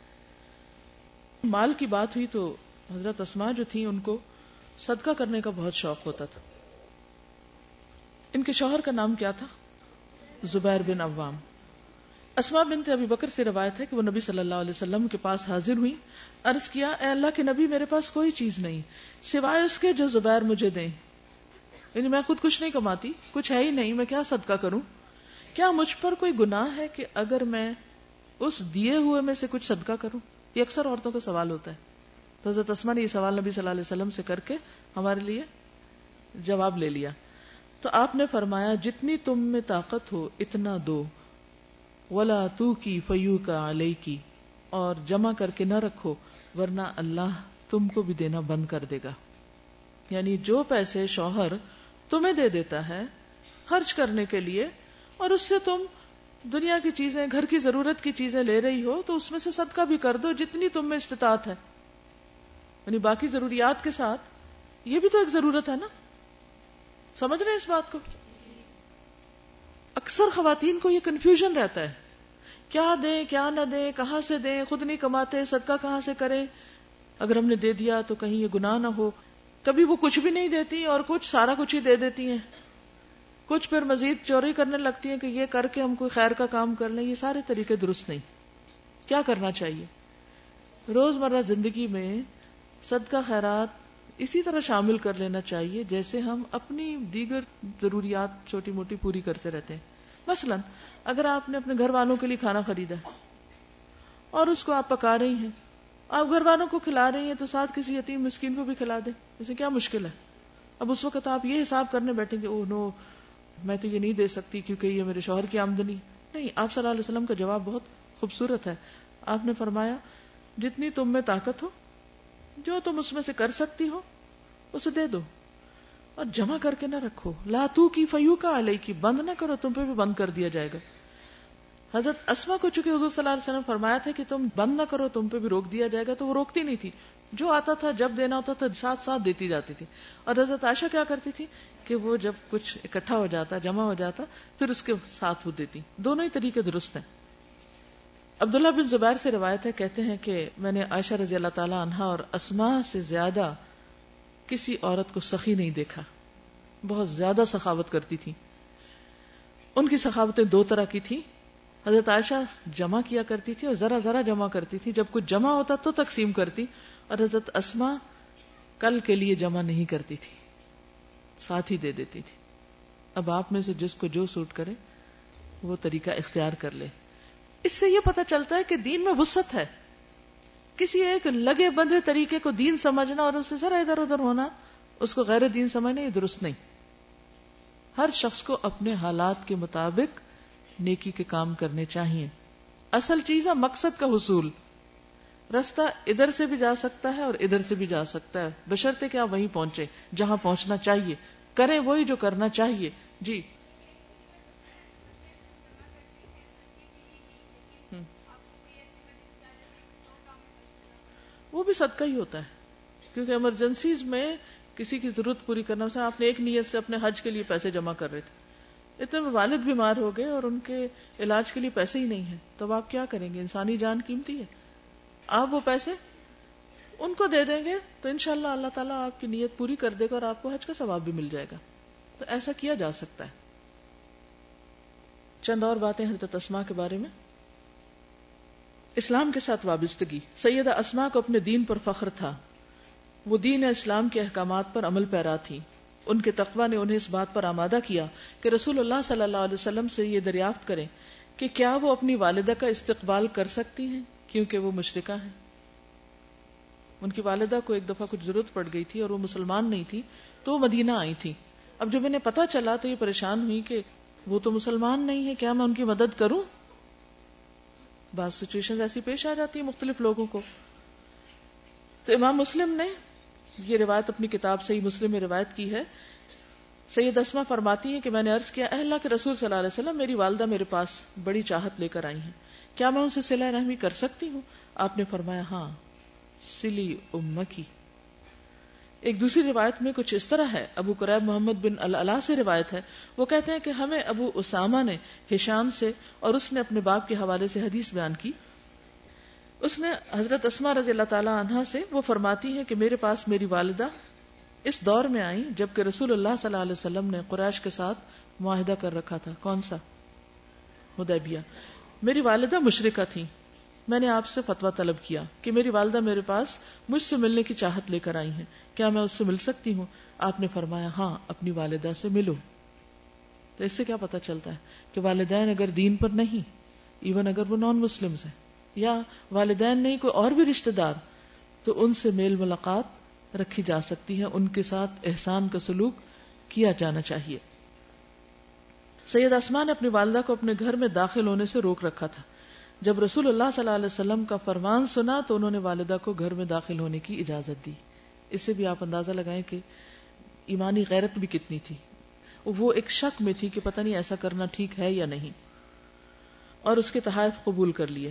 مال کی بات ہوئی تو حضرت اسماء جو تھی ان کو صدقہ کرنے کا بہت شوق ہوتا تھا. ان کے شوہر کا نام کیا تھا؟ زبیر بن عوام. اسماء بنت ابی بکر سے روایت ہے کہ وہ نبی صلی اللہ علیہ وسلم کے پاس حاضر ہوئی، عرض کیا اے اللہ کے نبی، میرے پاس کوئی چیز نہیں سوائے اس کے جو زبیر مجھے دیں. یعنی میں خود کچھ نہیں کماتی، کچھ ہے ہی نہیں، میں کیا صدقہ کروں؟ کیا مجھ پر کوئی گناہ ہے کہ اگر میں اس دیے ہوئے میں سے کچھ صدقہ کروں؟ یہ اکثر عورتوں کا سوال ہوتا ہے. تو حضرت اسماء نے یہ سوال نبی صلی اللہ علیہ وسلم سے کر کے ہمارے لیے جواب لے لیا. تو آپ نے فرمایا جتنی تم میں طاقت ہو اتنا دو، ولا تو کی فیو کا علیہ کی، اور جمع کر کے نہ رکھو ورنہ اللہ تم کو بھی دینا بند کر دے گا. یعنی جو پیسے شوہر تمہیں دے دیتا ہے خرچ کرنے کے لیے اور اس سے تم دنیا کی چیزیں، گھر کی ضرورت کی چیزیں لے رہی ہو تو اس میں سے صدقہ بھی کر دو جتنی تم میں استطاعت ہے. یعنی باقی ضروریات کے ساتھ یہ بھی تو ایک ضرورت ہے نا. سمجھ رہے ہیں اس بات کو؟ اکثر خواتین کو یہ کنفیوژن رہتا ہے، کیا دیں کیا نہ دیں، کہاں سے دیں، خود نہیں کماتے، صدقہ کہاں سے کریں، اگر ہم نے دے دیا تو کہیں یہ گناہ نہ ہو. کبھی وہ کچھ بھی نہیں دیتی اور کچھ سارا کچھ ہی دے دیتی ہیں، کچھ پھر مزید چوری کرنے لگتی ہیں کہ یہ کر کے ہم کوئی خیر کا کام کر لیں. یہ سارے طریقے درست نہیں. کیا کرنا چاہیے؟ روزمرہ زندگی میں صدقہ خیرات اسی طرح شامل کر لینا چاہیے جیسے ہم اپنی دیگر ضروریات چھوٹی موٹی پوری کرتے رہتے ہیں. مثلا اگر آپ نے اپنے گھر والوں کے لیے کھانا خریدا اور اس کو آپ پکا رہی ہیں، آپ گھر والوں کو کھلا رہی ہیں تو ساتھ کسی یتیم مسکین کو بھی کھلا دیں، اسے کیا مشکل ہے؟ اب اس وقت آپ یہ حساب کرنے بیٹھیں گے اوہ نو میں تو یہ نہیں دے سکتی کیونکہ یہ میرے شوہر کی آمدنی نہیں. آپ صلی اللہ علیہ وسلم کا جواب بہت خوبصورت ہے. آپ نے فرمایا جتنی تم میں طاقت ہو، جو تم اس میں سے کر سکتی ہو اسے دے دو اور جمع کر کے نہ رکھو. لا تو کی فیو کا علیہ کی، بند نہ کرو، تم پہ بھی بند کر دیا جائے گا. حضرت اسماء کو چونکہ حضور صلی اللہ علیہ وسلم فرمایا تھا کہ تم بند نہ کرو تم پہ بھی روک دیا جائے گا، تو وہ روکتی نہیں تھی. جو آتا تھا جب دینا ہوتا تھا ساتھ ساتھ دیتی جاتی تھی. اور حضرت عائشہ کیا کرتی تھی کہ وہ جب کچھ اکٹھا ہو جاتا، جمع ہو جاتا، پھر اس کے ساتھ وہ دیتی. دونوں ہی طریقے درست ہیں. عبداللہ بن زبیر سے روایت ہے، کہتے ہیں کہ میں نے عائشہ رضی اللہ تعالی عنہا اور اسماء سے زیادہ کسی عورت کو سخی نہیں دیکھا. بہت زیادہ سخاوت کرتی تھی. ان کی سخاوتیں دو طرح کی تھی. حضرت عائشہ جمع کیا کرتی تھی اور ذرا ذرا جمع کرتی تھی، جب کچھ جمع ہوتا تو تقسیم کرتی. اور حضرت اسماء کل کے لیے جمع نہیں کرتی تھی، ساتھ ہی دے دیتی تھی. اب آپ میں سے جس کو جو سوٹ کرے وہ طریقہ اختیار کر لے. اس سے یہ پتہ چلتا ہے کہ دین میں وسعت ہے. کسی ایک لگے بندھے طریقے کو دین سمجھنا اور اس سے ذرا ادھر ادھر ہونا، اس کو غیر دین سمجھنا، یہ درست نہیں. ہر شخص کو اپنے حالات کے مطابق نیکی کے کام کرنے چاہیے. اصل چیز ہے مقصد کا حصول. رستہ ادھر سے بھی جا سکتا ہے اور ادھر سے بھی جا سکتا ہے، بشرطے کہ آپ وہیں پہنچے جہاں پہنچنا چاہیے، کریں وہی جو کرنا چاہیے. جی وہ بھی صدقہ ہی ہوتا ہے، کیونکہ ایمرجنسیز میں کسی کی ضرورت پوری کرنا. مثلا آپ نے ایک نیت سے اپنے حج کے لیے پیسے جمع کر رہے تھے، اتنے میں والد بیمار ہو گئے اور ان کے علاج کے لیے پیسے ہی نہیں ہیں، تو آپ کیا کریں گے؟ انسانی جان قیمتی ہے. آپ وہ پیسے ان کو دے دیں گے تو انشاءاللہ اللہ تعالیٰ آپ کی نیت پوری کر دے گا اور آپ کو حج کا ثواب بھی مل جائے گا. تو ایسا کیا جا سکتا ہے. چند اور باتیں حضرت اسماء کے بارے میں. اسلام کے ساتھ وابستگی. سیدہ اسماء کو اپنے دین پر فخر تھا. وہ دین اسلام کے احکامات پر عمل پیرا تھی. ان کے تقوی نے انہیں اس بات پر آمادہ کیا کہ رسول اللہ صلی اللہ علیہ وسلم سے یہ دریافت کریں کہ کیا وہ اپنی والدہ کا استقبال کر سکتی ہیں کیونکہ وہ مشرکہ ہیں. ان کی والدہ کو ایک دفعہ کچھ ضرورت پڑ گئی تھی اور وہ مسلمان نہیں تھی تو وہ مدینہ آئی تھی. اب جب انہیں پتا چلا تو یہ پریشان ہوئی کہ وہ تو مسلمان نہیں ہے, کیا میں ان کی مدد کروں؟ بعض سچویشن ایسی پیش آ جاتی ہیں مختلف لوگوں کو. تو امام مسلم نے یہ روایت اپنی کتاب صحیح مسلم میں روایت کی ہے. سید اسماء فرماتی ہیں کہ میں نے عرض کیا, اے اللہ کے رسول صلی اللہ علیہ وسلم, میری والدہ میرے پاس بڑی چاہت لے کر آئی ہیں, کیا میں ان سے صلہ رحمی کر سکتی ہوں؟ آپ نے فرمایا ہاں, سلی امکی. ایک دوسری روایت میں کچھ اس طرح ہے. ابو قریب محمد بن العلا سے روایت ہے, وہ کہتے ہیں کہ ہمیں ابو اسامہ نے ہشام سے اور اس نے اپنے باپ کے حوالے سے حدیث بیان کی. اس نے حضرت اسماء رضی اللہ تعالی عنہا سے, وہ فرماتی ہے کہ میرے پاس میری والدہ اس دور میں آئی جبکہ رسول اللہ صلی اللہ علیہ وسلم نے قریش کے ساتھ معاہدہ کر رکھا تھا. کون سا؟ حدیبیہ. میری والدہ مشرکہ تھی. میں نے آپ سے فتویٰ طلب کیا کہ میری والدہ میرے پاس مجھ سے ملنے کی چاہت لے کر آئی ہیں, کیا میں اس سے مل سکتی ہوں؟ آپ نے فرمایا ہاں, اپنی والدہ سے ملو. تو اس سے کیا پتہ چلتا ہے کہ والدین اگر دین پر نہیں, ایون اگر وہ نان مسلمز ہیں, یا والدین نہیں کوئی اور بھی رشتہ دار, تو ان سے میل ملاقات رکھی جا سکتی ہے, ان کے ساتھ احسان کا سلوک کیا جانا چاہیے. سید اسماء نے اپنی والدہ کو اپنے گھر میں داخل ہونے سے روک رکھا تھا. جب رسول اللہ صلی اللہ علیہ وسلم کا فرمان سنا تو انہوں نے والدہ کو گھر میں داخل ہونے کی اجازت دی. اس سے بھی آپ اندازہ لگائیں کہ ایمانی غیرت بھی کتنی تھی. وہ ایک شک میں تھی کہ پتہ نہیں ایسا کرنا ٹھیک ہے یا نہیں, اور اس کے تحائف قبول کر لیے.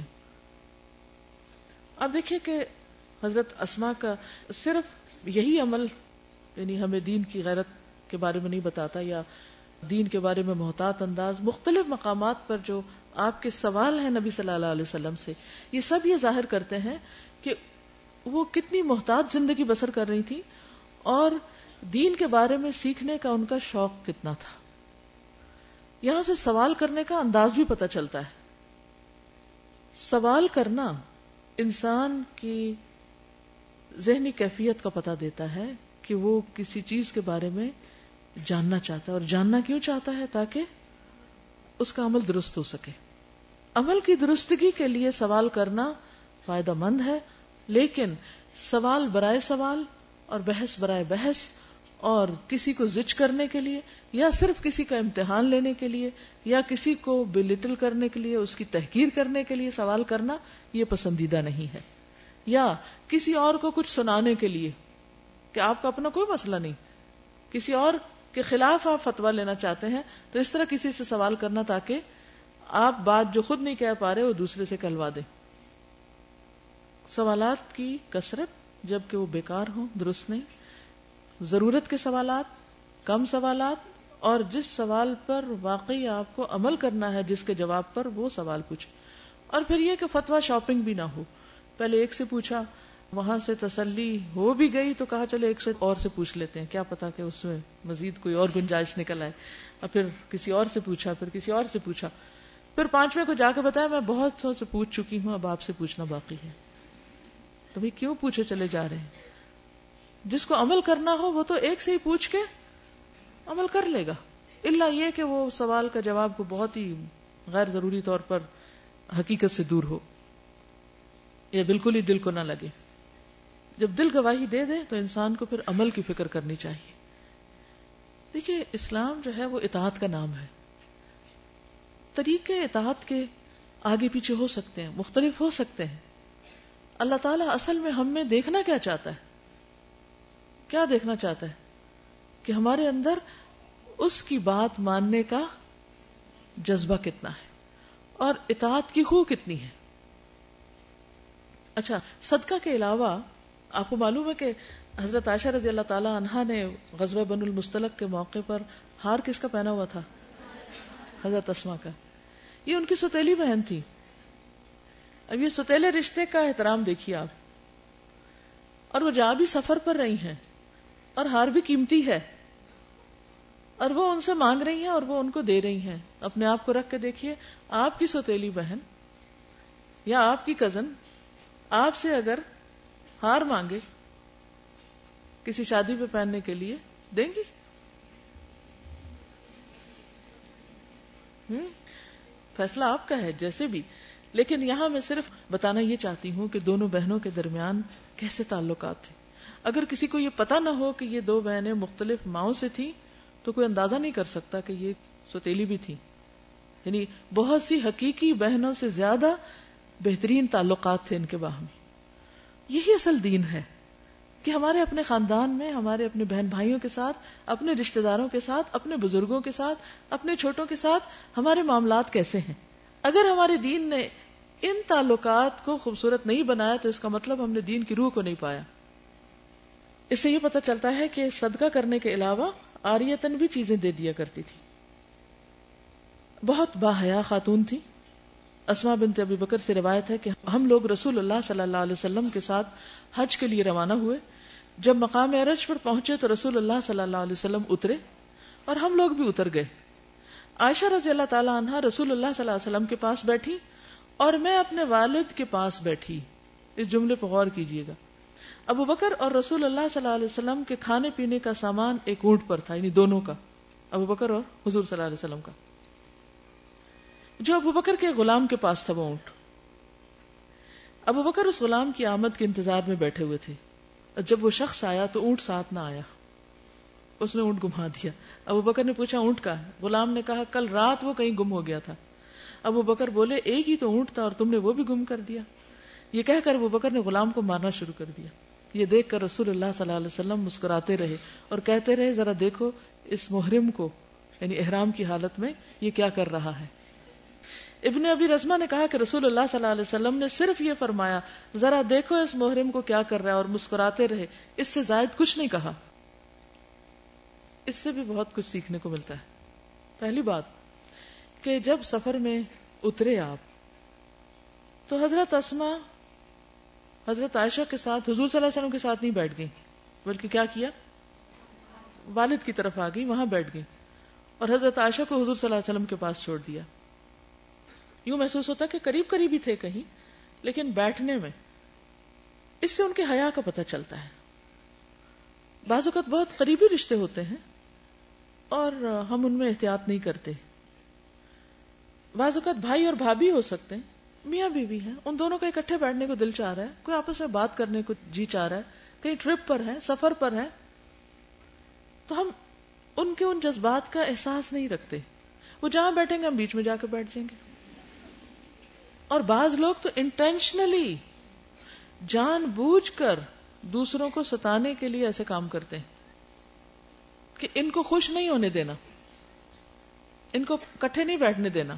اب دیکھیں کہ حضرت اسماء کا صرف یہی عمل یعنی ہمیں دین کی غیرت کے بارے میں نہیں بتاتا, یا دین کے بارے میں محتاط انداز, مختلف مقامات پر جو آپ کے سوال ہیں نبی صلی اللہ علیہ وسلم سے, یہ سب یہ ظاہر کرتے ہیں کہ وہ کتنی محتاط زندگی بسر کر رہی تھی اور دین کے بارے میں سیکھنے کا ان کا شوق کتنا تھا. یہاں سے سوال کرنے کا انداز بھی پتہ چلتا ہے. سوال کرنا انسان کی ذہنی کیفیت کا پتہ دیتا ہے کہ وہ کسی چیز کے بارے میں جاننا چاہتا ہے, اور جاننا کیوں چاہتا ہے؟ تاکہ اس کا عمل درست ہو سکے. عمل کی درستگی کے لیے سوال کرنا فائدہ مند ہے, لیکن سوال برائے سوال اور بحث برائے بحث اور کسی کو زج کرنے کے لیے, یا صرف کسی کا امتحان لینے کے لیے, یا کسی کو بلٹل کرنے کے لیے, اس کی تحقیر کرنے کے لیے سوال کرنا یہ پسندیدہ نہیں ہے. یا کسی اور کو کچھ سنانے کے لیے کہ آپ کا اپنا کوئی مسئلہ نہیں, کسی اور کے خلاف آپ فتویٰ لینا چاہتے ہیں, تو اس طرح کسی سے سوال کرنا تاکہ آپ بات جو خود نہیں کہہ پا رہے وہ دوسرے سے کہلوا دیں. سوالات کی کثرت جبکہ وہ بیکار ہوں درست نہیں. ضرورت کے سوالات, کم سوالات, اور جس سوال پر واقعی آپ کو عمل کرنا ہے جس کے جواب پر, وہ سوال پوچھیں. اور پھر یہ کہ فتویٰ شاپنگ بھی نہ ہو, پہلے ایک سے پوچھا, وہاں سے تسلی ہو بھی گئی تو کہا چلے ایک سے اور سے پوچھ لیتے ہیں, کیا پتا کہ اس میں مزید کوئی اور گنجائش نکل آئے. اور پھر کسی اور سے پوچھا, پھر کسی اور سے پوچھا, پھر پانچویں کو جا کے بتایا میں بہت سو سے پوچھ چکی ہوں, اب آپ سے پوچھنا باقی ہے. تو بھئی کیوں پوچھے چلے جا رہے ہیں؟ جس کو عمل کرنا ہو وہ تو ایک سے ہی پوچھ کے عمل کر لے گا, الا یہ کہ وہ سوال کا جواب کو بہت ہی غیر ضروری طور پر حقیقت سے دور ہو, یا بالکل ہی دل کو نہ لگے. جب دل گواہی دے دے تو انسان کو پھر عمل کی فکر کرنی چاہیے. دیکھیے اسلام جو ہے وہ اطاعت کا نام ہے. طریقے اطاعت کے آگے پیچھے ہو سکتے ہیں, مختلف ہو سکتے ہیں. اللہ تعالیٰ اصل میں ہم میں دیکھنا کیا چاہتا ہے؟ کیا دیکھنا چاہتا ہے؟ کہ ہمارے اندر اس کی بات ماننے کا جذبہ کتنا ہے اور اطاعت کی خو کتنی ہے. اچھا, صدقہ کے علاوہ آپ کو معلوم ہے کہ حضرت عائشہ رضی اللہ تعالی عنہا نے غزوہ بنو المصطلق کے موقع پر ہار کس کا پہنا ہوا تھا؟ حضرت اسماء کا. یہ ان کی سوتیلی بہن تھی. اب یہ سوتیلے رشتے کا احترام دیکھیے آپ, اور وہ جہاں بھی سفر پر رہی ہیں, اور ہار بھی قیمتی ہے. اور وہ ان سے مانگ رہی ہیں اور وہ ان کو دے رہی ہیں. اپنے آپ کو رکھ کے دیکھیے, آپ کی سوتیلی بہن یا آپ کی کزن آپ سے اگر ہار مانگے کسی شادی پہ پہننے کے لیے, دیں گی؟ فیصلہ آپ کا ہے جیسے بھی. لیکن یہاں میں صرف بتانا یہ چاہتی ہوں کہ دونوں بہنوں کے درمیان کیسے تعلقات تھے. اگر کسی کو یہ پتا نہ ہو کہ یہ دو بہنیں مختلف ماؤں سے تھیں تو کوئی اندازہ نہیں کر سکتا کہ یہ سوتیلی بھی تھی. یعنی بہت سی حقیقی بہنوں سے زیادہ بہترین تعلقات تھے ان کے باہمی. یہی اصل دین ہے کہ ہمارے اپنے خاندان میں, ہمارے اپنے بہن بھائیوں کے ساتھ, اپنے رشتہ داروں کے ساتھ, اپنے بزرگوں کے ساتھ, اپنے چھوٹوں کے ساتھ ہمارے معاملات کیسے ہیں. اگر ہمارے دین نے ان تعلقات کو خوبصورت نہیں بنایا تو اس کا مطلب ہم نے دین کی روح کو نہیں پایا. اس سے یہ پتہ چلتا ہے کہ صدقہ کرنے کے علاوہ عاریتن بھی چیزیں دے دیا کرتی تھی. بہت باحیا خاتون تھی. اسماء بنت ابی بکر سے روایت ہے کہ ہم لوگ رسول اللہ صلی اللہ علیہ وسلم کے ساتھ حج کے لیے روانہ ہوئے. جب مقام عرج پر پہنچے تو رسول اللہ صلی اللہ علیہ وسلم اترے اور ہم لوگ بھی اتر گئے. عائشہ رضی اللہ تعالی عنہا رسول اللہ صلی اللہ علیہ وسلم کے پاس بیٹھی اور میں اپنے والد کے پاس بیٹھی. اس جملے پر غور کیجیے گا. ابو بکر اور رسول اللہ صلی اللہ علیہ وسلم کے کھانے پینے کا سامان ایک اونٹ پر تھا, یعنی دونوں کا, ابو بکر اور حضور صلی اللہ علیہ وسلم کا. جو ابو بکر کے غلام کے پاس تھا وہ اونٹ. ابو بکر اس غلام کی آمد کے انتظار میں بیٹھے ہوئے تھے. جب وہ شخص آیا تو اونٹ ساتھ نہ آیا, اس نے اونٹ گما دیا. ابو بکر نے پوچھا اونٹ کا ہے؟ غلام نے کہا کل رات وہ کہیں گم ہو گیا تھا. ابو بکر بولے ایک ہی تو اونٹ تھا اور تم نے وہ بھی گم کر دیا. یہ کہہ کر ابو بکر نے غلام کو مارنا شروع کر دیا. یہ دیکھ کر رسول اللہ صلی اللہ علیہ وسلم مسکراتے رہے اور کہتے رہے ذرا دیکھو اس محرم کو, یعنی احرام کی حالت میں یہ کیا کر رہا ہے. ابن ابی رزمہ نے کہا کہ رسول اللہ صلی اللہ علیہ وسلم نے صرف یہ فرمایا ذرا دیکھو اس محرم کو کیا کر رہا ہے اور مسکراتے رہے, اس سے زائد کچھ نہیں کہا. اس سے بھی بہت کچھ سیکھنے کو ملتا ہے. پہلی بات کہ جب سفر میں اترے آپ تو حضرت اسماء حضرت عائشہ کے ساتھ حضور صلی اللہ علیہ وسلم کے ساتھ نہیں بیٹھ گئی, بلکہ کیا کیا, والد کی طرف آ گئی, وہاں بیٹھ گئی اور حضرت عائشہ کو حضور صلی اللہ علیہ وسلم کے پاس چھوڑ دیا. یوں محسوس ہوتا کہ قریب قریب ہی تھے کہیں, لیکن بیٹھنے میں اس سے ان کے حیا کا پتہ چلتا ہے. بعض اوقات بہت قریبی رشتے ہوتے ہیں اور ہم ان میں احتیاط نہیں کرتے. بعض اوقات بھائی اور بھابھی ہو سکتے ہیں, میاں بیوی ہیں, ان دونوں کا اکٹھے بیٹھنے کو دل چاہ رہا ہے, کوئی آپس میں بات کرنے کو جی چاہ رہا ہے, کہیں ٹرپ پر ہے, سفر پر ہے, تو ہم ان کے ان جذبات کا احساس نہیں رکھتے. وہ جہاں بیٹھیں گے ہم بیچ میں جا کے بیٹھ جائیں گے. اور بعض لوگ تو انٹینشنلی جان بوجھ کر دوسروں کو ستانے کے لیے ایسے کام کرتے ہیں کہ ان کو خوش نہیں ہونے دینا, ان کو اکٹھے نہیں بیٹھنے دینا.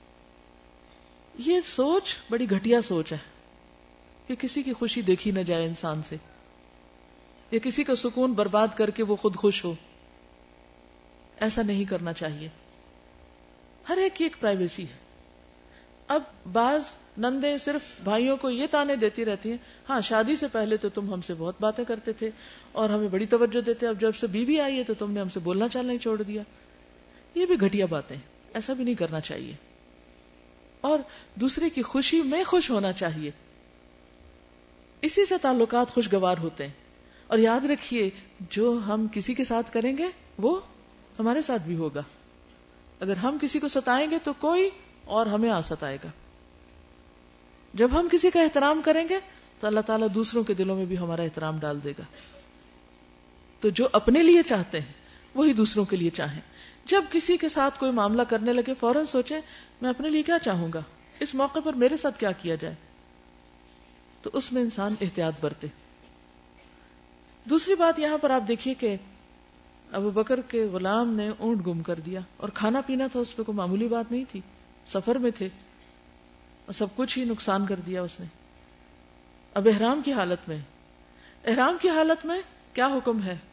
یہ سوچ بڑی گھٹیا سوچ ہے کہ کسی کی خوشی دیکھی نہ جائے انسان سے, یا کسی کا سکون برباد کر کے وہ خود خوش ہو. ایسا نہیں کرنا چاہیے. ہر ایک کی ایک پرائیویسی ہے. اب بعض نندیں صرف بھائیوں کو یہ تانے دیتی رہتی ہیں, ہاں شادی سے پہلے تو تم ہم سے بہت باتیں کرتے تھے اور ہمیں بڑی توجہ دیتے, اب جب سے بیوی آئی ہے تو تم نے ہم سے بولنا چالنا ہی چھوڑ دیا. یہ بھی گھٹیا باتیں, ایسا بھی نہیں کرنا چاہیے. اور دوسرے کی خوشی میں خوش ہونا چاہیے, اسی سے تعلقات خوشگوار ہوتے ہیں. اور یاد رکھیے جو ہم کسی کے ساتھ کریں گے وہ ہمارے ساتھ بھی ہوگا. اگر ہم کسی کو ستائیں گے تو کوئی اور ہمیں ستائے گا. جب ہم کسی کا احترام کریں گے تو اللہ تعالیٰ دوسروں کے دلوں میں بھی ہمارا احترام ڈال دے گا. تو جو اپنے لیے چاہتے ہیں وہی دوسروں کے لیے چاہیں. جب کسی کے ساتھ کوئی معاملہ کرنے لگے فوراً سوچیں میں اپنے لیے کیا چاہوں گا, اس موقع پر میرے ساتھ کیا کیا جائے, تو اس میں انسان احتیاط برتے. دوسری بات یہاں پر آپ دیکھیے کہ ابو بکر کے غلام نے اونٹ گم کر دیا اور کھانا پینا تھا, اس پہ کوئی معمولی بات نہیں تھی, سفر میں تھے اور سب کچھ ہی نقصان کر دیا اس نے. اب احرام کی حالت میں کیا حکم ہے؟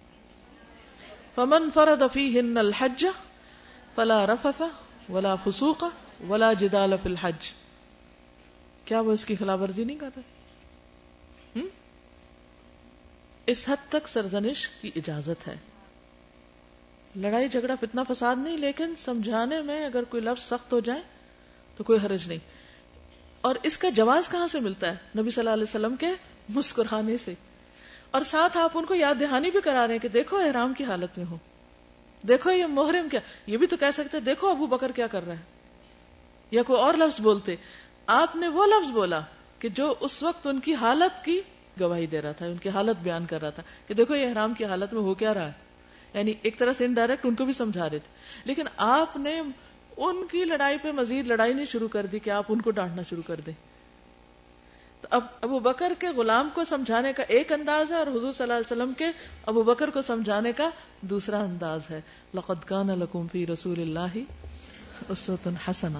فمن فرض فیہن الحج فلا رفث ولا فسوق ولا جدال فی الحج. کیا وہ اس کی خلاف ورزی نہیں کر رہے؟ اس حد تک سرزنش کی اجازت ہے. لڑائی جھگڑا فتنہ فساد نہیں، لیکن سمجھانے میں اگر کوئی لفظ سخت ہو جائے تو کوئی حرج نہیں. اور اس کا جواز کہاں سے ملتا ہے؟ نبی صلی اللہ علیہ وسلم کے مسکرانے سے. اور ساتھ آپ ان کو یاد دہانی بھی کرا رہے ہیں کہ دیکھو احرام کی حالت میں ہو، دیکھو یہ محرم کیا. یہ بھی تو کہہ سکتے دیکھو ابو بکر کیا کر رہا ہے، یا کوئی اور لفظ بولتے. آپ نے وہ لفظ بولا کہ جو اس وقت ان کی حالت کی گواہی دے رہا تھا، ان کی حالت بیان کر رہا تھا کہ دیکھو یہ احرام کی حالت میں ہو کیا رہا ہے. یعنی ایک طرح سے انڈائریکٹ ان کو بھی سمجھا رہے تھے. لیکن آپ نے ان کی لڑائی پہ مزید لڑائی نہیں شروع کر دی کہ آپ ان کو ڈانٹنا شروع کر دیں. تو اب ابو بکر کے غلام کو سمجھانے کا ایک انداز ہے، اور حضور صلی اللہ علیہ وسلم کے ابو بکر کو سمجھانے کا دوسرا انداز ہے. لقد کان لکم فی رسول اللہ اسوۃ حسنہ.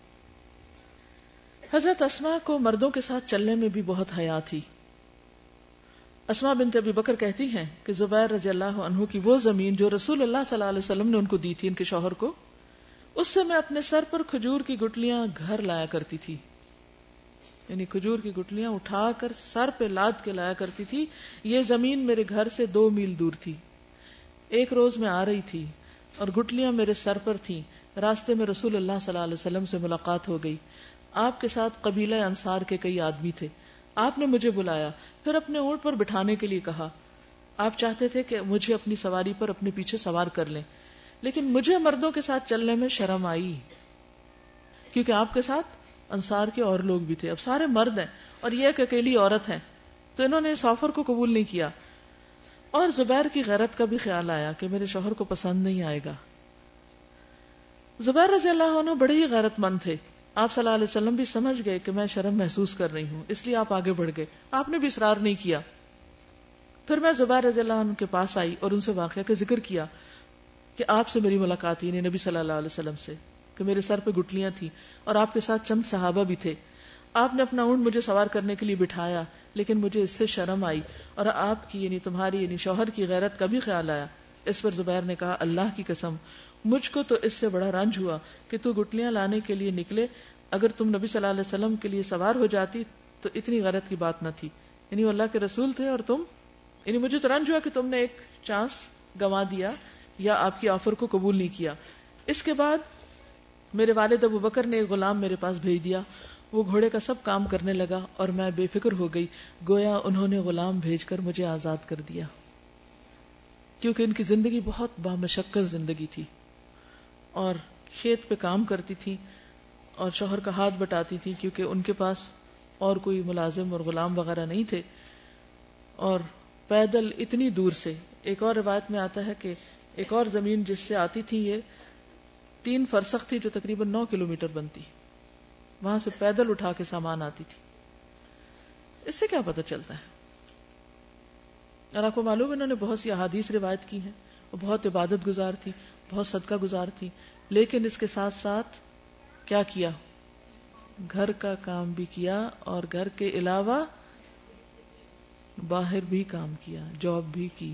حضرت اسماء کو مردوں کے ساتھ چلنے میں بھی بہت حیا تھی. اسماء بنت ابی بکر کہتی ہیں کہ زبیر رضی اللہ عنہ کی وہ زمین جو رسول اللہ صلی اللہ علیہ وسلم نے ان کو دی تھی، ان کے شوہر کو، اس سے میں اپنے سر پر کھجور کی گٹلیاں گھر لایا کرتی تھی. یعنی کھجور کی گٹلیاں اٹھا کر سر پہ لاد کے لایا کرتی تھی. یہ زمین میرے گھر سے 2 میل دور تھی. ایک روز میں آ رہی تھی اور گٹلیاں میرے سر پر تھیں. راستے میں رسول اللہ صلی اللہ علیہ وسلم سے ملاقات ہو گئی. آپ کے ساتھ قبیلہ انصار کے کئی آدمی تھے. آپ نے مجھے بلایا، پھر اپنے اونٹ پر بٹھانے کے لیے کہا. آپ چاہتے تھے کہ مجھے اپنی سواری پر اپنے پیچھے سوار کر لیں، لیکن مجھے مردوں کے ساتھ چلنے میں شرم آئی، کیونکہ آپ کے ساتھ انصار کے اور لوگ بھی تھے. اب سارے مرد ہیں اور یہ ایک اکیلی عورت ہے، تو انہوں نے اس آفر کو قبول نہیں کیا. اور زبیر کی غیرت کا بھی خیال آیا کہ میرے شوہر کو پسند نہیں آئے گا. زبیر رضی اللہ عنہ بڑے ہی غیرت مند تھے. آپ صلی اللہ علیہ وسلم بھی سمجھ گئے کہ میں شرم محسوس کر رہی ہوں، اس لیے آپ آگے بڑھ گئے. آپ نے بھی اصرار نہیں کیا. پھر میں زبیر رضی اللہ عنہ کے پاس آئی اور ان سے واقعہ کا ذکر کیا کہ آپ سے میری ملاقات ہوئی، نبی صلی اللہ علیہ وسلم سے، کہ میرے سر پہ گٹلیاں تھیں اور آپ کے ساتھ چند صحابہ بھی تھے. آپ نے اپنا اونٹ مجھے سوار کرنے کے لیے بٹھایا، لیکن مجھے اس سے شرم آئی اور آپ کی یعنی تمہاری یعنی شوہر کی غیرت کا بھی خیال آیا. اس پر زبیر نے کہا اللہ کی قسم مجھ کو تو اس سے بڑا رنج ہوا کہ تو گٹلیاں لانے کے لیے نکلے. اگر تم نبی صلی اللہ علیہ وسلم کے لیے سوار ہو جاتی تو اتنی غیرت کی بات نہ تھی. یعنی وہ اللہ کے رسول تھے اور تم، یعنی مجھے تو رنج ہوا کہ تم نے ایک چانس گنوا دیا یا آپ کی آفر کو قبول نہیں کیا. اس کے بعد میرے والد ابو بکر نے ایک غلام میرے پاس بھیج دیا. وہ گھوڑے کا سب کام کرنے لگا اور میں بے فکر ہو گئی، گویا انہوں نے غلام بھیج کر مجھے آزاد کر دیا. کیونکہ ان کی زندگی بہت بامشقت زندگی تھی اور کھیت پہ کام کرتی تھی اور شوہر کا ہاتھ بٹاتی تھی، کیونکہ ان کے پاس اور کوئی ملازم اور غلام وغیرہ نہیں تھے. اور پیدل اتنی دور سے، ایک اور روایت میں آتا ہے کہ ایک اور زمین جس سے آتی تھی یہ 3 فرسخ تھی جو تقریباً 9 کلومیٹر بنتی، وہاں سے پیدل اٹھا کے سامان آتی تھی. اس سے کیا پتہ چلتا ہے؟ اور آپ کو معلوم انہوں نے بہت سی احادیث روایت کی ہیں، وہ بہت عبادت گزار تھی، بہت صدقہ گزار تھی، لیکن اس کے ساتھ ساتھ کیا کیا؟ گھر کا کام بھی کیا اور گھر کے علاوہ باہر بھی کام کیا، جاب بھی کی.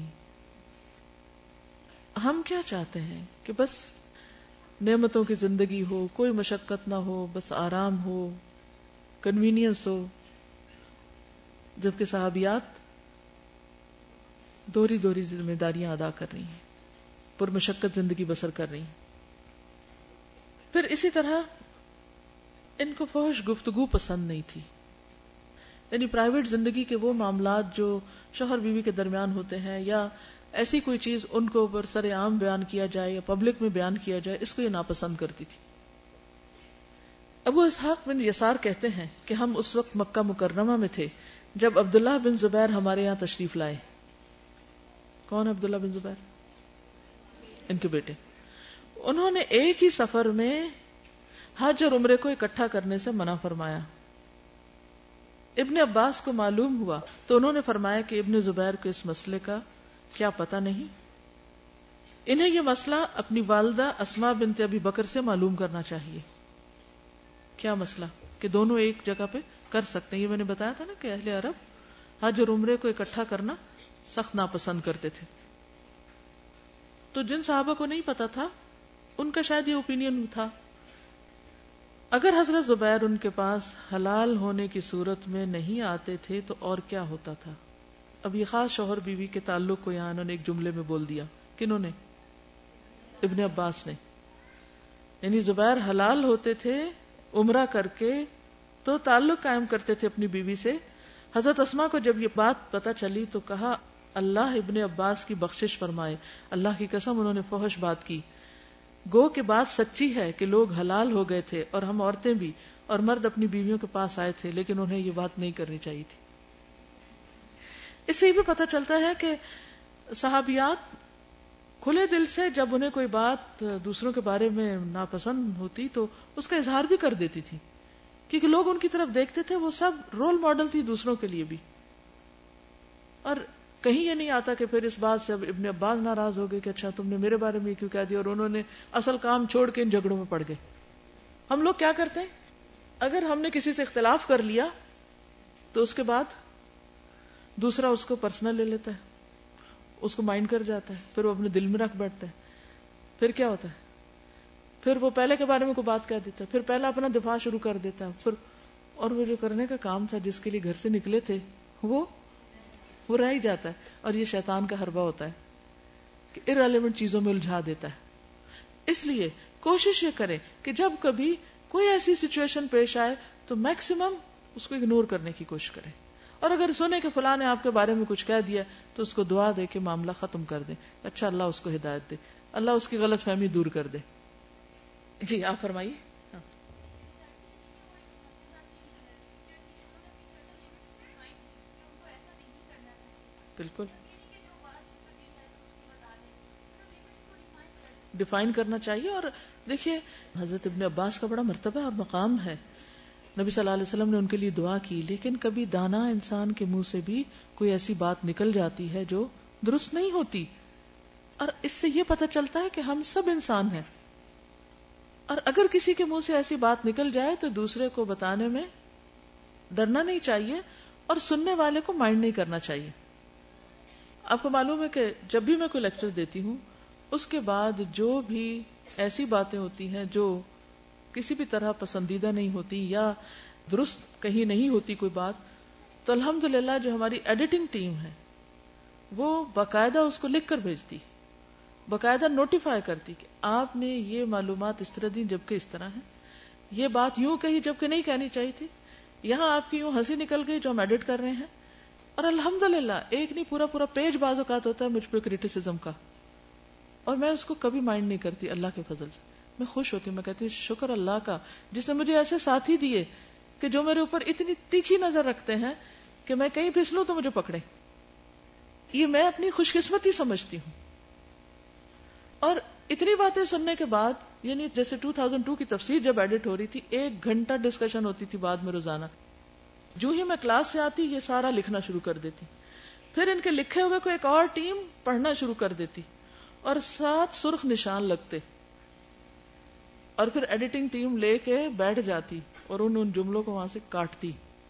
ہم کیا چاہتے ہیں کہ بس نعمتوں کی زندگی ہو، کوئی مشقت نہ ہو، بس آرام ہو، کنوینئنس ہو، جبکہ صحابیات دوہری ذمہ داریاں ادا کر رہی ہیں، پر مشقت زندگی بسر کر رہی ہیں. پھر اسی طرح ان کو فحش گفتگو پسند نہیں تھی. یعنی پرائیویٹ زندگی کے وہ معاملات جو شوہر بیوی کے درمیان ہوتے ہیں یا ایسی کوئی چیز ان کو برسر عام بیان کیا جائے یا پبلک میں بیان کیا جائے، اس کو یہ ناپسند کرتی تھی. ابو اسحاق بن یسار کہتے ہیں کہ ہم اس وقت مکہ مکرمہ میں تھے جب عبداللہ بن زبیر ہمارے یہاں تشریف لائے. کون عبداللہ بن زبیر؟ ان کے بیٹے. انہوں نے ایک ہی سفر میں حج اور عمرے کو اکٹھا کرنے سے منع فرمایا. ابن عباس کو معلوم ہوا تو انہوں نے فرمایا کہ ابن زبیر کو اس مسئلے کا کیا پتہ نہیں. انہیں یہ مسئلہ اپنی والدہ اسماء بنت ابی بکر سے معلوم کرنا چاہیے. کیا مسئلہ؟ کہ دونوں ایک جگہ پہ کر سکتے ہیں. یہ میں نے بتایا تھا نا کہ اہل عرب حج اور عمرے کو اکٹھا کرنا سخت ناپسند کرتے تھے. تو جن صحابہ کو نہیں پتا تھا ان کا شاید یہ اوپینین تھا. اگر حضرت زبیر ان کے پاس حلال ہونے کی صورت میں نہیں آتے تھے تو اور کیا ہوتا تھا؟ اب یہ خاص شوہر بیوی کے تعلق کو یہاں انہوں نے ایک جملے میں بول دیا. کنہوں نے؟ ابن عباس نے. یعنی زبیر حلال ہوتے تھے عمرہ کر کے تو تعلق قائم کرتے تھے اپنی بیوی سے. حضرت اسما کو جب یہ بات پتہ چلی تو کہا اللہ ابن عباس کی بخشش فرمائے, اللہ کی قسم انہوں نے فحش بات کی. گو کہ بات سچی ہے کہ لوگ حلال ہو گئے تھے اور ہم عورتیں بھی, اور مرد اپنی بیویوں کے پاس آئے تھے, لیکن انہیں یہ بات نہیں کرنی چاہیے تھی. اس سے یہ بھی پتہ چلتا ہے کہ صحابیات کھلے دل سے جب انہیں کوئی بات دوسروں کے بارے میں ناپسند ہوتی تو اس کا اظہار بھی کر دیتی تھی, کیونکہ لوگ ان کی طرف دیکھتے تھے, وہ سب رول ماڈل تھی دوسروں کے لیے بھی. اور کہیں یہ نہیں آتا کہ پھر اس بات سے اب ابن عباس ناراض ہو گئے کہ اچھا تم نے میرے بارے میں کیوں کہہ دیا, اور انہوں نے اصل کام چھوڑ کے ان جھگڑوں میں پڑ گئے. ہم لوگ کیا کرتے ہیں, اگر ہم نے کسی سے اختلاف کر لیا تو اس کے بعد دوسرا اس کو پرسنل لے لیتا ہے, اس کو مائنڈ کر جاتا ہے, پھر وہ اپنے دل میں رکھ بیٹھتا ہے. پھر کیا ہوتا ہے, پھر وہ پہلے کے بارے میں کوئی بات کہہ دیتا ہے, پھر پہلا اپنا دفاع شروع کر دیتا ہے, پھر اور وہ جو کرنے کا کام تھا جس کے لیے گھر سے نکلے تھے وہ رہ ہی جاتا ہے. اور یہ شیطان کا حربہ ہوتا ہے کہ ارریلیونٹ چیزوں میں الجھا دیتا ہے. اس لیے کوشش یہ کریں کہ جب کبھی کوئی ایسی سچویشن پیش آئے تو میکسیمم اس کو اگنور کرنے کی کوشش کریں, اور اگر سنے کہ فلاں نے آپ کے بارے میں کچھ کہہ دیا تو اس کو دعا دے کے معاملہ ختم کر دیں. اچھا اللہ اس کو ہدایت دے, اللہ اس کی غلط فہمی دور کر دے. جی آپ فرمائیے. بالکل ڈیفائن کرنا چاہیے. اور دیکھیے حضرت ابن عباس کا بڑا مرتبہ اور مقام ہے, نبی صلی اللہ علیہ وسلم نے ان کے لیے دعا کی, لیکن کبھی دانا انسان کے منہ سے بھی کوئی ایسی بات نکل جاتی ہے جو درست نہیں ہوتی, اور اس سے یہ پتہ چلتا ہے کہ ہم سب انسان ہیں. اور اگر کسی کے منہ سے ایسی بات نکل جائے تو دوسرے کو بتانے میں ڈرنا نہیں چاہیے, اور سننے والے کو مائنڈ نہیں کرنا چاہیے. آپ کو معلوم ہے کہ جب بھی میں کوئی لیکچر دیتی ہوں اس کے بعد جو بھی ایسی باتیں ہوتی ہیں جو کسی بھی طرح پسندیدہ نہیں ہوتی یا درست کہیں نہیں ہوتی کوئی بات, تو الحمدللہ جو ہماری ایڈیٹنگ ٹیم ہے وہ باقاعدہ اس کو لکھ کر بھیجتی, باقاعدہ نوٹیفائی کرتی کہ آپ نے یہ معلومات اس طرح دی جبکہ اس طرح ہے, یہ بات یوں کہی جبکہ نہیں کہنی چاہیے تھی, یہاں آپ کی یوں ہنسی نکل گئی جو ہم ایڈٹ کر رہے ہیں. اور الحمدللہ ایک نہیں پورا پیج بعض اوقات ہوتا ہے مجھ پہ کریٹیسزم کا, اور میں اس کو کبھی مائنڈ نہیں کرتی. اللہ کے فضل سے میں خوش ہوتی ہوں, میں کہتی ہوں شکر اللہ کا جس نے مجھے ایسے ساتھی دیے کہ جو میرے اوپر اتنی تیکھی نظر رکھتے ہیں کہ میں کہیں پھسلوں تو مجھے پکڑے. یہ میں اپنی خوش قسمتی سمجھتی ہوں. اور اتنی باتیں سننے کے بعد, یعنی جیسے 2002 کی تفسیر جب ایڈٹ ہو رہی تھی 1 گھنٹہ ڈسکشن ہوتی تھی بعد میں روزانہ. جو ہی میں کلاس سے آتی یہ سارا لکھنا شروع کر دیتی, پھر ان کے لکھے ہوئے کو ایک اور ٹیم پڑھنا شروع کر دیتی, اور 7 سرخ نشان لگتے, اور پھر ایڈیٹنگ ٹیم لے کے بیٹھ جاتی اور ان جملوں کو وہاں سے کاٹتی.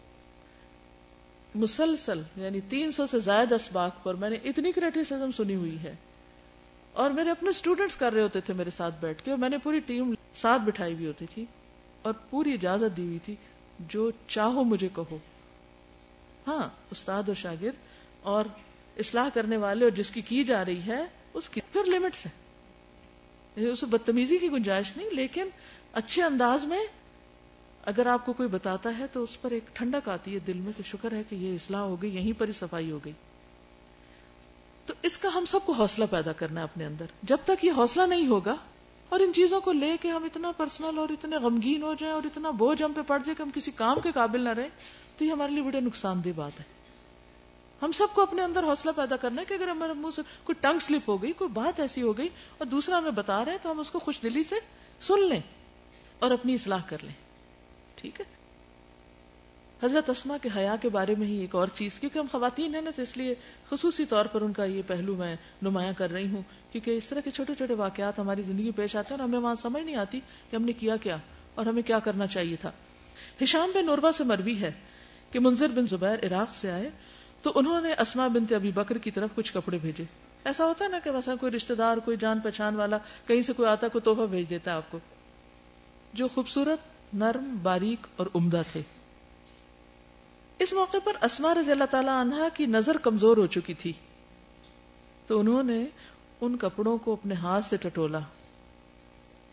مسلسل یعنی 300 سے زائد اسباق پر میں نے اتنی کریٹیسزم سنی ہوئی ہے, اور میرے اپنے اسٹوڈنٹس کر رہے ہوتے تھے میرے ساتھ بیٹھ کے, اور میں نے پوری ٹیم ساتھ بٹھائی ہوئی ہوتی تھی اور پوری اجازت دی ہوئی تھی جو چاہو مجھے کہو. ہاں استاد اور شاگرد اور اصلاح کرنے والے اور جس کی جا رہی ہے اس کی پھر لمٹس ہیں, اسے بدتمیزی کی گنجائش نہیں, لیکن اچھے انداز میں اگر آپ کو کوئی بتاتا ہے تو اس پر ایک ٹھنڈک آتی ہے دل میں کہ شکر ہے کہ یہ اصلاح ہو گئی, یہیں پر ہی صفائی ہو گئی. تو اس کا ہم سب کو حوصلہ پیدا کرنا ہے اپنے اندر. جب تک یہ حوصلہ نہیں ہوگا اور ان چیزوں کو لے کے ہم اتنا پرسنل اور اتنے غمگین ہو جائیں اور اتنا بوجھ ہم پہ پڑ جائے کہ ہم کسی کام کے قابل نہ رہیں, تو یہ ہمارے لیے بڑے نقصان دہ بات ہے. ہم سب کو اپنے اندر حوصلہ پیدا کرنا ہے کہ اگر ہمارے منہ سے کوئی ٹنگ سلپ ہو گئی, کوئی بات ایسی ہو گئی اور دوسرا ہمیں بتا رہے ہیں تو ہم اس کو خوش دلی سے سن لیں اور اپنی اصلاح کر لیں. ٹھیک ہے. حضرت اسما کے حیا کے بارے میں ہی ایک اور چیز, کیونکہ ہم خواتین ہیں نا تو اس لیے خصوصی طور پر ان کا یہ پہلو میں نمایاں کر رہی ہوں, کیونکہ اس طرح کے چھوٹے چھوٹے واقعات ہماری زندگی پیش آتے ہیں اور ہمیں وہاں سمجھ نہیں آتی کہ ہم نے کیا اور ہمیں کیا کرنا چاہیے تھا. ہشام بن عروہ سے مروی ہے کہ منذر بن زبیر عراق سے آئے تو انہوں نے اسما بنت ابی بکر کی طرف کچھ کپڑے بھیجے. ایسا ہوتا ہے نا کہ مثلا کوئی رشتہ دار, کوئی جان پہچان والا کہیں سے کوئی آتا, کوئی تحفہ بھیج دیتا ہے آپ کو, جو خوبصورت, نرم, باریک اور عمدہ تھے. اس موقع پر اسما رضی اللہ تعالی عنہا کی نظر کمزور ہو چکی تھی, تو انہوں نے ان کپڑوں کو اپنے ہاتھ سے ٹٹولا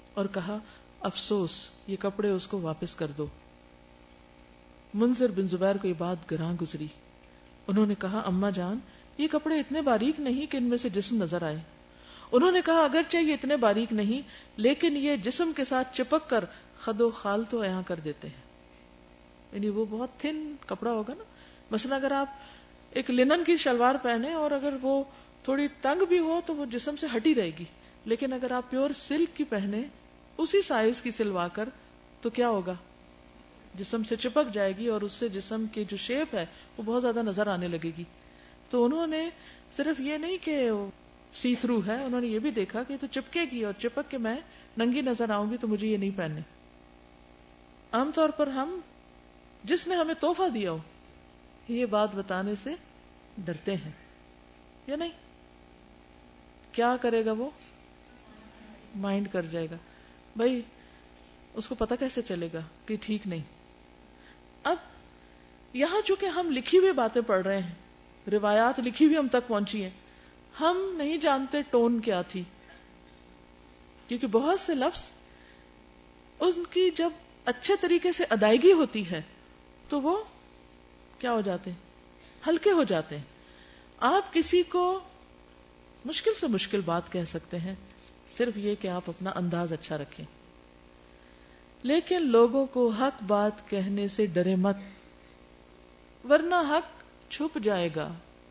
اور کہا افسوس یہ کپڑے اس کو واپس کر دو. منذر بن زبیر کو یہ بات گراں گزری. انہوں نے کہا اماں جان یہ کپڑے اتنے باریک نہیں کہ ان میں سے جسم نظر آئے. انہوں نے کہا اگرچہ یہ اتنے باریک نہیں لیکن یہ جسم کے ساتھ چپک کر خد و خال تو عیاں کر دیتے ہیں. یعنی وہ بہت تھن کپڑا ہوگا نا. مثلا اگر آپ ایک لنن کی شلوار پہنے اور اگر وہ تھوڑی تنگ بھی ہو تو وہ جسم سے ہٹی رہے گی, لیکن اگر آپ پیور سلک کی پہنے اسی سائز کی سلوا کر تو کیا ہوگا, جسم سے چپک جائے گی اور اس سے جسم کی جو شیپ ہے وہ بہت زیادہ نظر آنے لگے گی. تو انہوں نے صرف یہ نہیں کہ سی تھرو ہے, انہوں نے یہ بھی دیکھا کہ تو چپکے گی اور چپک کے میں ننگی نظر آؤں گی تو مجھے یہ نہیں پہننے. عام طور پر ہم جس نے ہمیں تحفہ دیا ہو یہ بات بتانے سے ڈرتے ہیں یا نہیں. کیا کرے گا وہ, مائنڈ کر جائے گا بھائی, اس کو پتہ کیسے چلے گا کہ ٹھیک نہیں. اب یہاں چونکہ ہم لکھی ہوئی باتیں پڑھ رہے ہیں, روایات لکھی ہوئی ہم تک پہنچی ہیں, ہم نہیں جانتے ٹون کیا تھی, کیونکہ بہت سے لفظ ان کی جب اچھے طریقے سے ادائیگی ہوتی ہے تو وہ کیا ہو جاتے ہیں, ہلکے ہو جاتے ہیں. آپ کسی کو مشکل سے مشکل بات کہہ سکتے ہیں, صرف یہ کہ آپ اپنا انداز اچھا رکھیں, لیکن لوگوں کو حق بات کہنے سے ڈرے مت, ورنہ حق چھپ جائے گا.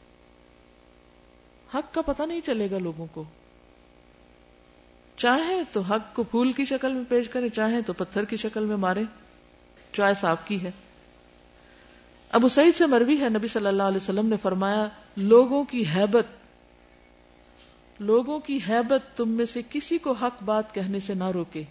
حق کا پتہ نہیں چلے گا لوگوں کو. چاہے تو حق کو پھول کی شکل میں پیش کریں, چاہے تو پتھر کی شکل میں مارے, چوائس آپ کی ہے. ابو سعید سے مروی ہے, نبی صلی اللہ علیہ وسلم نے فرمایا لوگوں کی ہیبت تم میں سے کسی کو حق بات کہنے سے نہ روکے.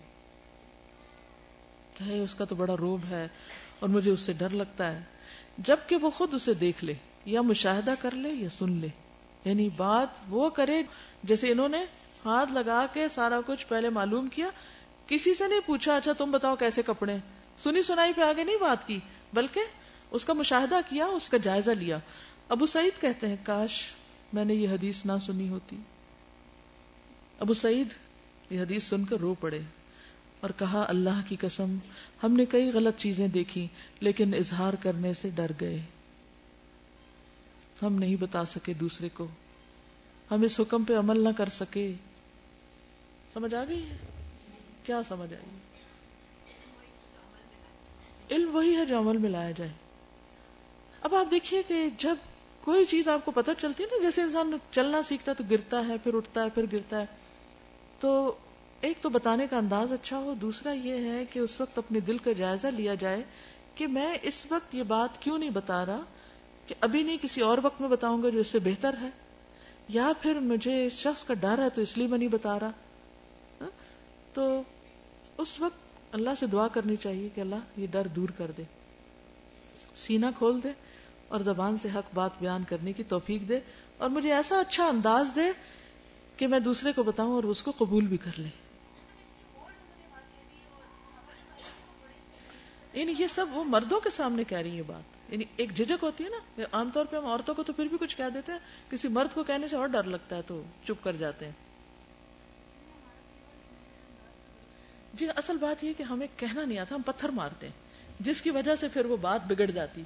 کہے اس کا تو بڑا روب ہے اور مجھے اس سے ڈر لگتا ہے, جبکہ وہ خود اسے دیکھ لے یا مشاہدہ کر لے یا سن لے. یعنی بات وہ کرے جیسے انہوں نے ہاتھ لگا کے سارا کچھ پہلے معلوم کیا, کسی سے نہیں پوچھا اچھا تم بتاؤ کیسے کپڑے, سنی سنائی پہ آگے نہیں بات کی, بلکہ اس کا مشاہدہ کیا, اس کا جائزہ لیا. ابو سعید کہتے ہیں کاش میں نے یہ حدیث نہ سنی ہوتی. ابو سعید یہ حدیث سن کر رو پڑے اور کہا اللہ کی قسم ہم نے کئی غلط چیزیں دیکھی لیکن اظہار کرنے سے ڈر گئے, ہم نہیں بتا سکے دوسرے کو, ہم اس حکم پہ عمل نہ کر سکے. سمجھ آ گئی ہے؟ کیا سمجھ آئی؟ علم وہی ہے جو عمل میں لایا جائے. اب آپ دیکھیے کہ جب کوئی چیز آپ کو پتہ چلتی ہے نا, جیسے انسان چلنا سیکھتا ہے تو گرتا ہے, پھر اٹھتا ہے, پھر گرتا ہے, تو ایک تو بتانے کا انداز اچھا ہو, دوسرا یہ ہے کہ اس وقت اپنے دل کا جائزہ لیا جائے کہ میں اس وقت یہ بات کیوں نہیں بتا رہا, کہ ابھی نہیں کسی اور وقت میں بتاؤں گا جو اس سے بہتر ہے, یا پھر مجھے اس شخص کا ڈر ہے تو اس لیے میں نہیں بتا رہا. تو اس وقت اللہ سے دعا کرنی چاہیے کہ اللہ یہ ڈر دور کر دے, سینہ کھول دے اور زبان سے حق بات بیان کرنے کی توفیق دے, اور مجھے ایسا اچھا انداز دے کہ میں دوسرے کو بتاؤں اور اس کو قبول بھی کر لے. یعنی یہ سب وہ مردوں کے سامنے کہہ رہی ہے بات, یعنی ایک جھجک ہوتی ہے نا, عام طور پہ ہم عورتوں کو تو پھر بھی کچھ کہہ دیتے ہیں, کسی مرد کو کہنے سے اور ڈر لگتا ہے تو چپ کر جاتے ہیں. جی اصل بات یہ کہ ہمیں کہنا نہیں آتا, ہم پتھر مارتے ہیں جس کی وجہ سے پھر وہ بات بگڑ جاتی.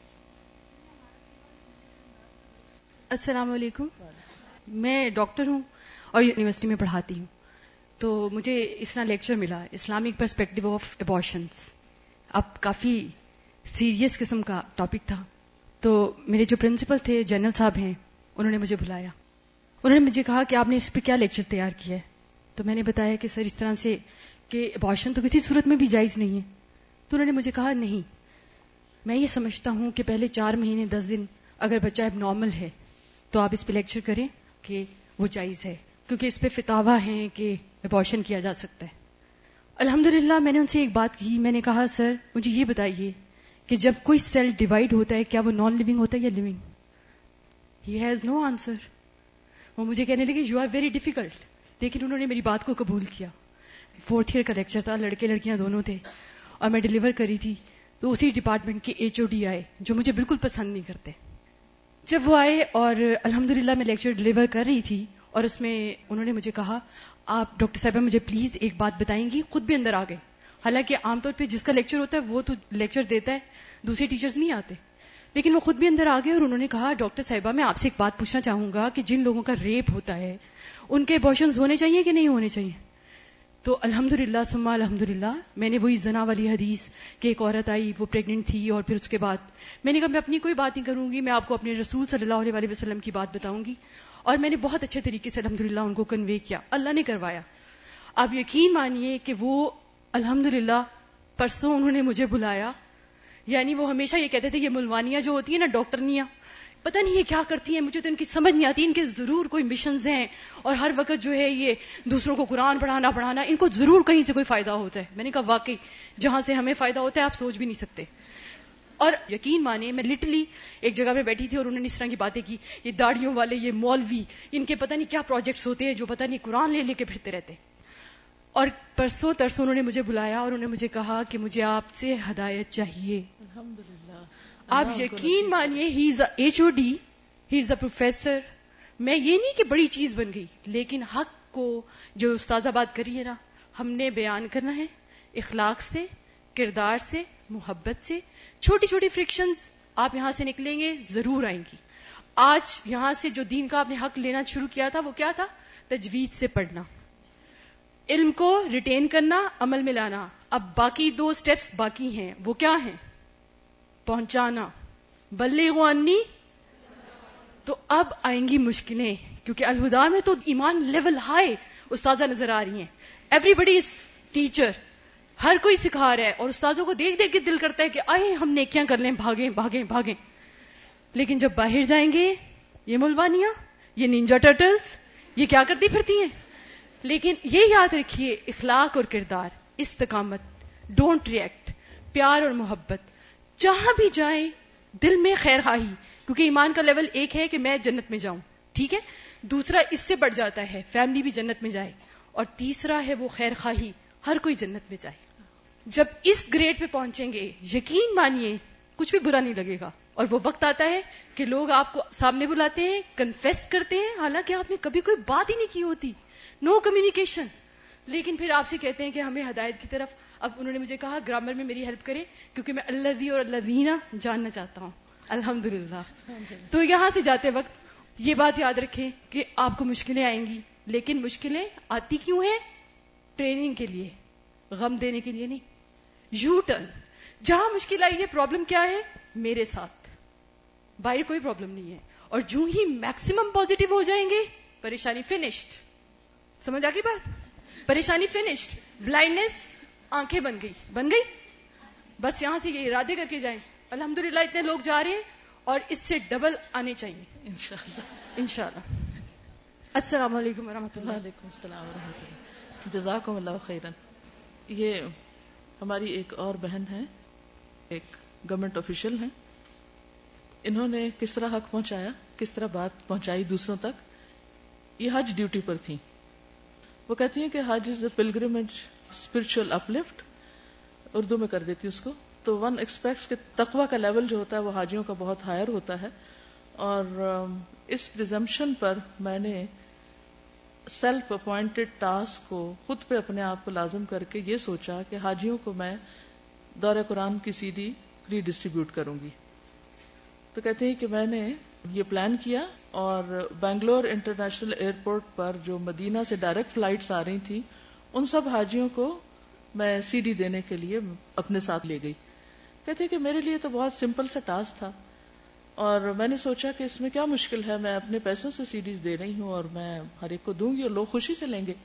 السلام علیکم, میں ڈاکٹر ہوں اور یونیورسٹی میں پڑھاتی ہوں. تو مجھے اس طرح لیکچر ملا اسلامک پرسپیکٹو آف ابارشنس. اب کافی سیریس قسم کا ٹاپک تھا, تو میرے جو پرنسپل تھے جنرل صاحب ہیں, انہوں نے مجھے بلایا. انہوں نے مجھے کہا کہ آپ نے اس پہ کیا لیکچر تیار کیا ہے. تو میں نے بتایا کہ سر اس طرح سے کہ ابارشن تو کسی صورت میں بھی جائز نہیں ہے. تو انہوں نے مجھے کہا نہیں, میں یہ سمجھتا ہوں کہ پہلے 4 مہینے 10 دن اگر بچہ اب نارمل ہے تو آپ اس پہ لیکچر کریں کہ وہ جائز ہے, کیونکہ اس پہ فتاوی ہیں کہ ابارشن کیا جا سکتا ہے. الحمدللہ میں نے ان سے ایک بات کی, میں نے کہا سر مجھے یہ بتائیے کہ جب کوئی سیل ڈیوائڈ ہوتا ہے کیا وہ نان لیونگ ہوتا ہے یا living? He has no answer. وہ مجھے کہنے لگے یو آر ویری ڈیفیکلٹ, لیکن انہوں نے میری بات کو قبول کیا. 4th ایئر کا لیکچر تھا, لڑکے لڑکیاں دونوں تھے, اور میں ڈیلیور کری تھی. تو اسی ڈپارٹمنٹ کے HOD آئے جو مجھے بالکل پسند نہیں کرتے. جب وہ آئے اور الحمدللہ میں لیکچر ڈیلیور کر رہی تھی اور اس میں انہوں نے مجھے کہا آپ ڈاکٹر صاحبہ مجھے پلیز ایک بات بتائیں گی. خود بھی اندر آ گئے. حالانکہ عام طور پہ جس کا لیکچر ہوتا ہے وہ تو لیکچر دیتا ہے, دوسرے ٹیچرز نہیں آتے, لیکن وہ خود بھی اندر آ گئے اور انہوں نے کہا ڈاکٹر صاحبہ میں آپ سے ایک بات پوچھنا چاہوں گا کہ جن لوگوں کا ریپ ہوتا ہے ان کے ابارشنز ہونے چاہیے کہ نہیں ہونے چاہیے؟ تو الحمدللہ ثم الحمدللہ میں نے وہی زنا والی حدیث کہ ایک عورت آئی, وہ پریگننٹ تھی, اور پھر اس کے بعد میں نے کہا میں اپنی کوئی بات نہیں کروں گی, میں آپ کو اپنے رسول صلی اللہ علیہ وسلم کی بات بتاؤں گی. اور میں نے بہت اچھے طریقے سے الحمدللہ ان کو کنوے کیا, اللہ نے کروایا. آپ یقین مانیے کہ وہ الحمدللہ پرسوں انہوں نے مجھے بلایا. یعنی وہ ہمیشہ یہ کہتے تھے یہ ملوانیاں جو ہوتی ہیں نا ڈاکٹرنیاں, پتہ نہیں یہ کیا کرتی ہیں, مجھے تو ان کی سمجھ نہیں آتی. ان کے ضرور کوئی مشنز ہیں اور ہر وقت جو ہے یہ دوسروں کو قرآن پڑھانا ان کو ضرور کہیں سے کوئی فائدہ ہوتا ہے. میں نے کہا واقعی جہاں سے ہمیں فائدہ ہوتا ہے آپ سوچ بھی نہیں سکتے. اور یقین مانے میں لٹرلی ایک جگہ میں بیٹھی تھی اور انہوں نے اس طرح کی باتیں کی, یہ داڑھیوں والے, یہ مولوی, ان کے پتہ نہیں کیا پروجیکٹس ہوتے ہیں جو پتہ نہیں قرآن لے لے کے پھرتے رہتے. اور پرسوں ترسوں انہوں نے مجھے بلایا اور انہوں نے مجھے کہا کہ مجھے آپ سے ہدایت چاہیے. الحمدللہ. آپ یقین مانیے ہی از اے HOD, he is a professor. میں یہ نہیں کہ بڑی چیز بن گئی, لیکن حق کو جو استاذہ بات کری ہے نا, ہم نے بیان کرنا ہے اخلاق سے, کردار سے, محبت سے. چھوٹی چھوٹی فرکشنز آپ یہاں سے نکلیں گے ضرور آئیں گی. آج یہاں سے جو دین کا آپ نے حق لینا شروع کیا تھا وہ کیا تھا؟ تجوید سے پڑھنا, علم کو ریٹین کرنا, عمل میں لانا. اب باقی 2 سٹیپس باقی ہیں, وہ کیا ہیں؟ پہنچانا, بلغوا انی. تو اب آئیں گی مشکلیں, کیونکہ الہدا میں تو ایمان لیول ہائی استاذہ نظر آ رہی ہیں. ایوری بڈی از ٹیچر, ہر کوئی سکھا رہا ہے, اور استاذوں کو دیکھ دیکھ کے دل کرتا ہے کہ آئے ہم نیکیاں کر لیں, بھاگیں بھاگیں بھاگیں. لیکن جب باہر جائیں گے یہ ملوانیاں, یہ نینجا ٹرٹلز, یہ کیا کرتی پھرتی ہیں. لیکن یہ یاد رکھیے اخلاق اور کردار, استقامت, ڈونٹ ریئیکٹ, پیار اور محبت. جہاں بھی جائیں دل میں خیر خواہی, کیونکہ ایمان کا لیول ایک ہے کہ میں جنت میں جاؤں, ٹھیک ہے, دوسرا اس سے بڑھ جاتا ہے فیملی بھی جنت میں جائے, اور تیسرا ہے وہ خیر خواہی, ہر کوئی جنت میں جائے. جب اس گریڈ پہ پہنچیں گے یقین مانیے کچھ بھی برا نہیں لگے گا. اور وہ وقت آتا ہے کہ لوگ آپ کو سامنے بلاتے ہیں, کنفیس کرتے ہیں, حالانکہ آپ نے کبھی کوئی بات ہی نہیں کی ہوتی, نو کمیونیکیشن, لیکن پھر آپ سے کہتے ہیں کہ ہمیں ہدایت کی طرف. اب انہوں نے مجھے کہا گرامر میں میری ہیلپ کرے کیونکہ میں الذی اور الذین جاننا چاہتا ہوں. الحمدللہ. تو یہاں سے جاتے وقت یہ بات یاد رکھیں کہ آپ کو مشکلیں آئیں گی, لیکن مشکلیں آتی کیوں ہیں؟ ٹریننگ کے لیے, غم دینے کے لیے نہیں. یو ٹرن, جہاں مشکل آئی ہے پرابلم کیا ہے میرے ساتھ, باہر کوئی پرابلم نہیں ہے. اور جو ہی میکسیمم پازیٹیو ہو جائیں گے پریشانی فنشڈ. سمجھ آ گئی بات؟ پریشانی فنشڈ. بلائنڈنس آنکھیں بن گئی. بس یہاں سے یہ ارادے کر کے جائیں الحمدللہ اتنے لوگ جا رہے ہیں اور اس سے ڈبل آنے چاہیے انشاءاللہ. السلام علیکم ورحمۃ اللہ. وعلیکم السلام ورحمۃ اللہ. جزاکم اللہ خیرا. یہ ہماری ایک اور بہن ہے, ایک گورنمنٹ آفیشل ہیں. انہوں نے کس طرح حق پہنچایا, کس طرح بات پہنچائی دوسروں تک. یہ حج ڈیوٹی پر تھی. وہ کہتی ہیں کہ حج is a pilgrimage spiritual uplift, Urdu میں کر دیتی اس کو. تو ون ایکسپیکٹس کہ تقوی کا لیول جو ہوتا ہے وہ حاجیوں کا بہت ہائر ہوتا ہے. اور اس پریزمپشن پر میں نے سیلف اپوائنٹڈ ٹاسک کو خود پہ اپنے آپ کو لازم کر کے یہ سوچا کہ حاجیوں کو میں دورہ قرآن کی CD ری ڈسٹریبیوٹ کروں گی. تو کہتے ہیں کہ میں نے یہ پلان کیا, اور بنگلور انٹرنیشنل ایئرپورٹ پر جو مدینہ سے ڈائریکٹ فلائٹس آ رہی تھی ان سب حاجیوں کو میں CD دینے کے لیے اپنے ساتھ لے گئی. کہتے ہیں کہ میرے لیے تو بہت سمپل سا ٹاسک تھا, اور میں نے سوچا کہ اس میں کیا مشکل ہے, میں اپنے پیسوں سے CDs دے رہی ہوں اور میں ہر ایک کو دوں گی اور لوگ خوشی سے لیں گے.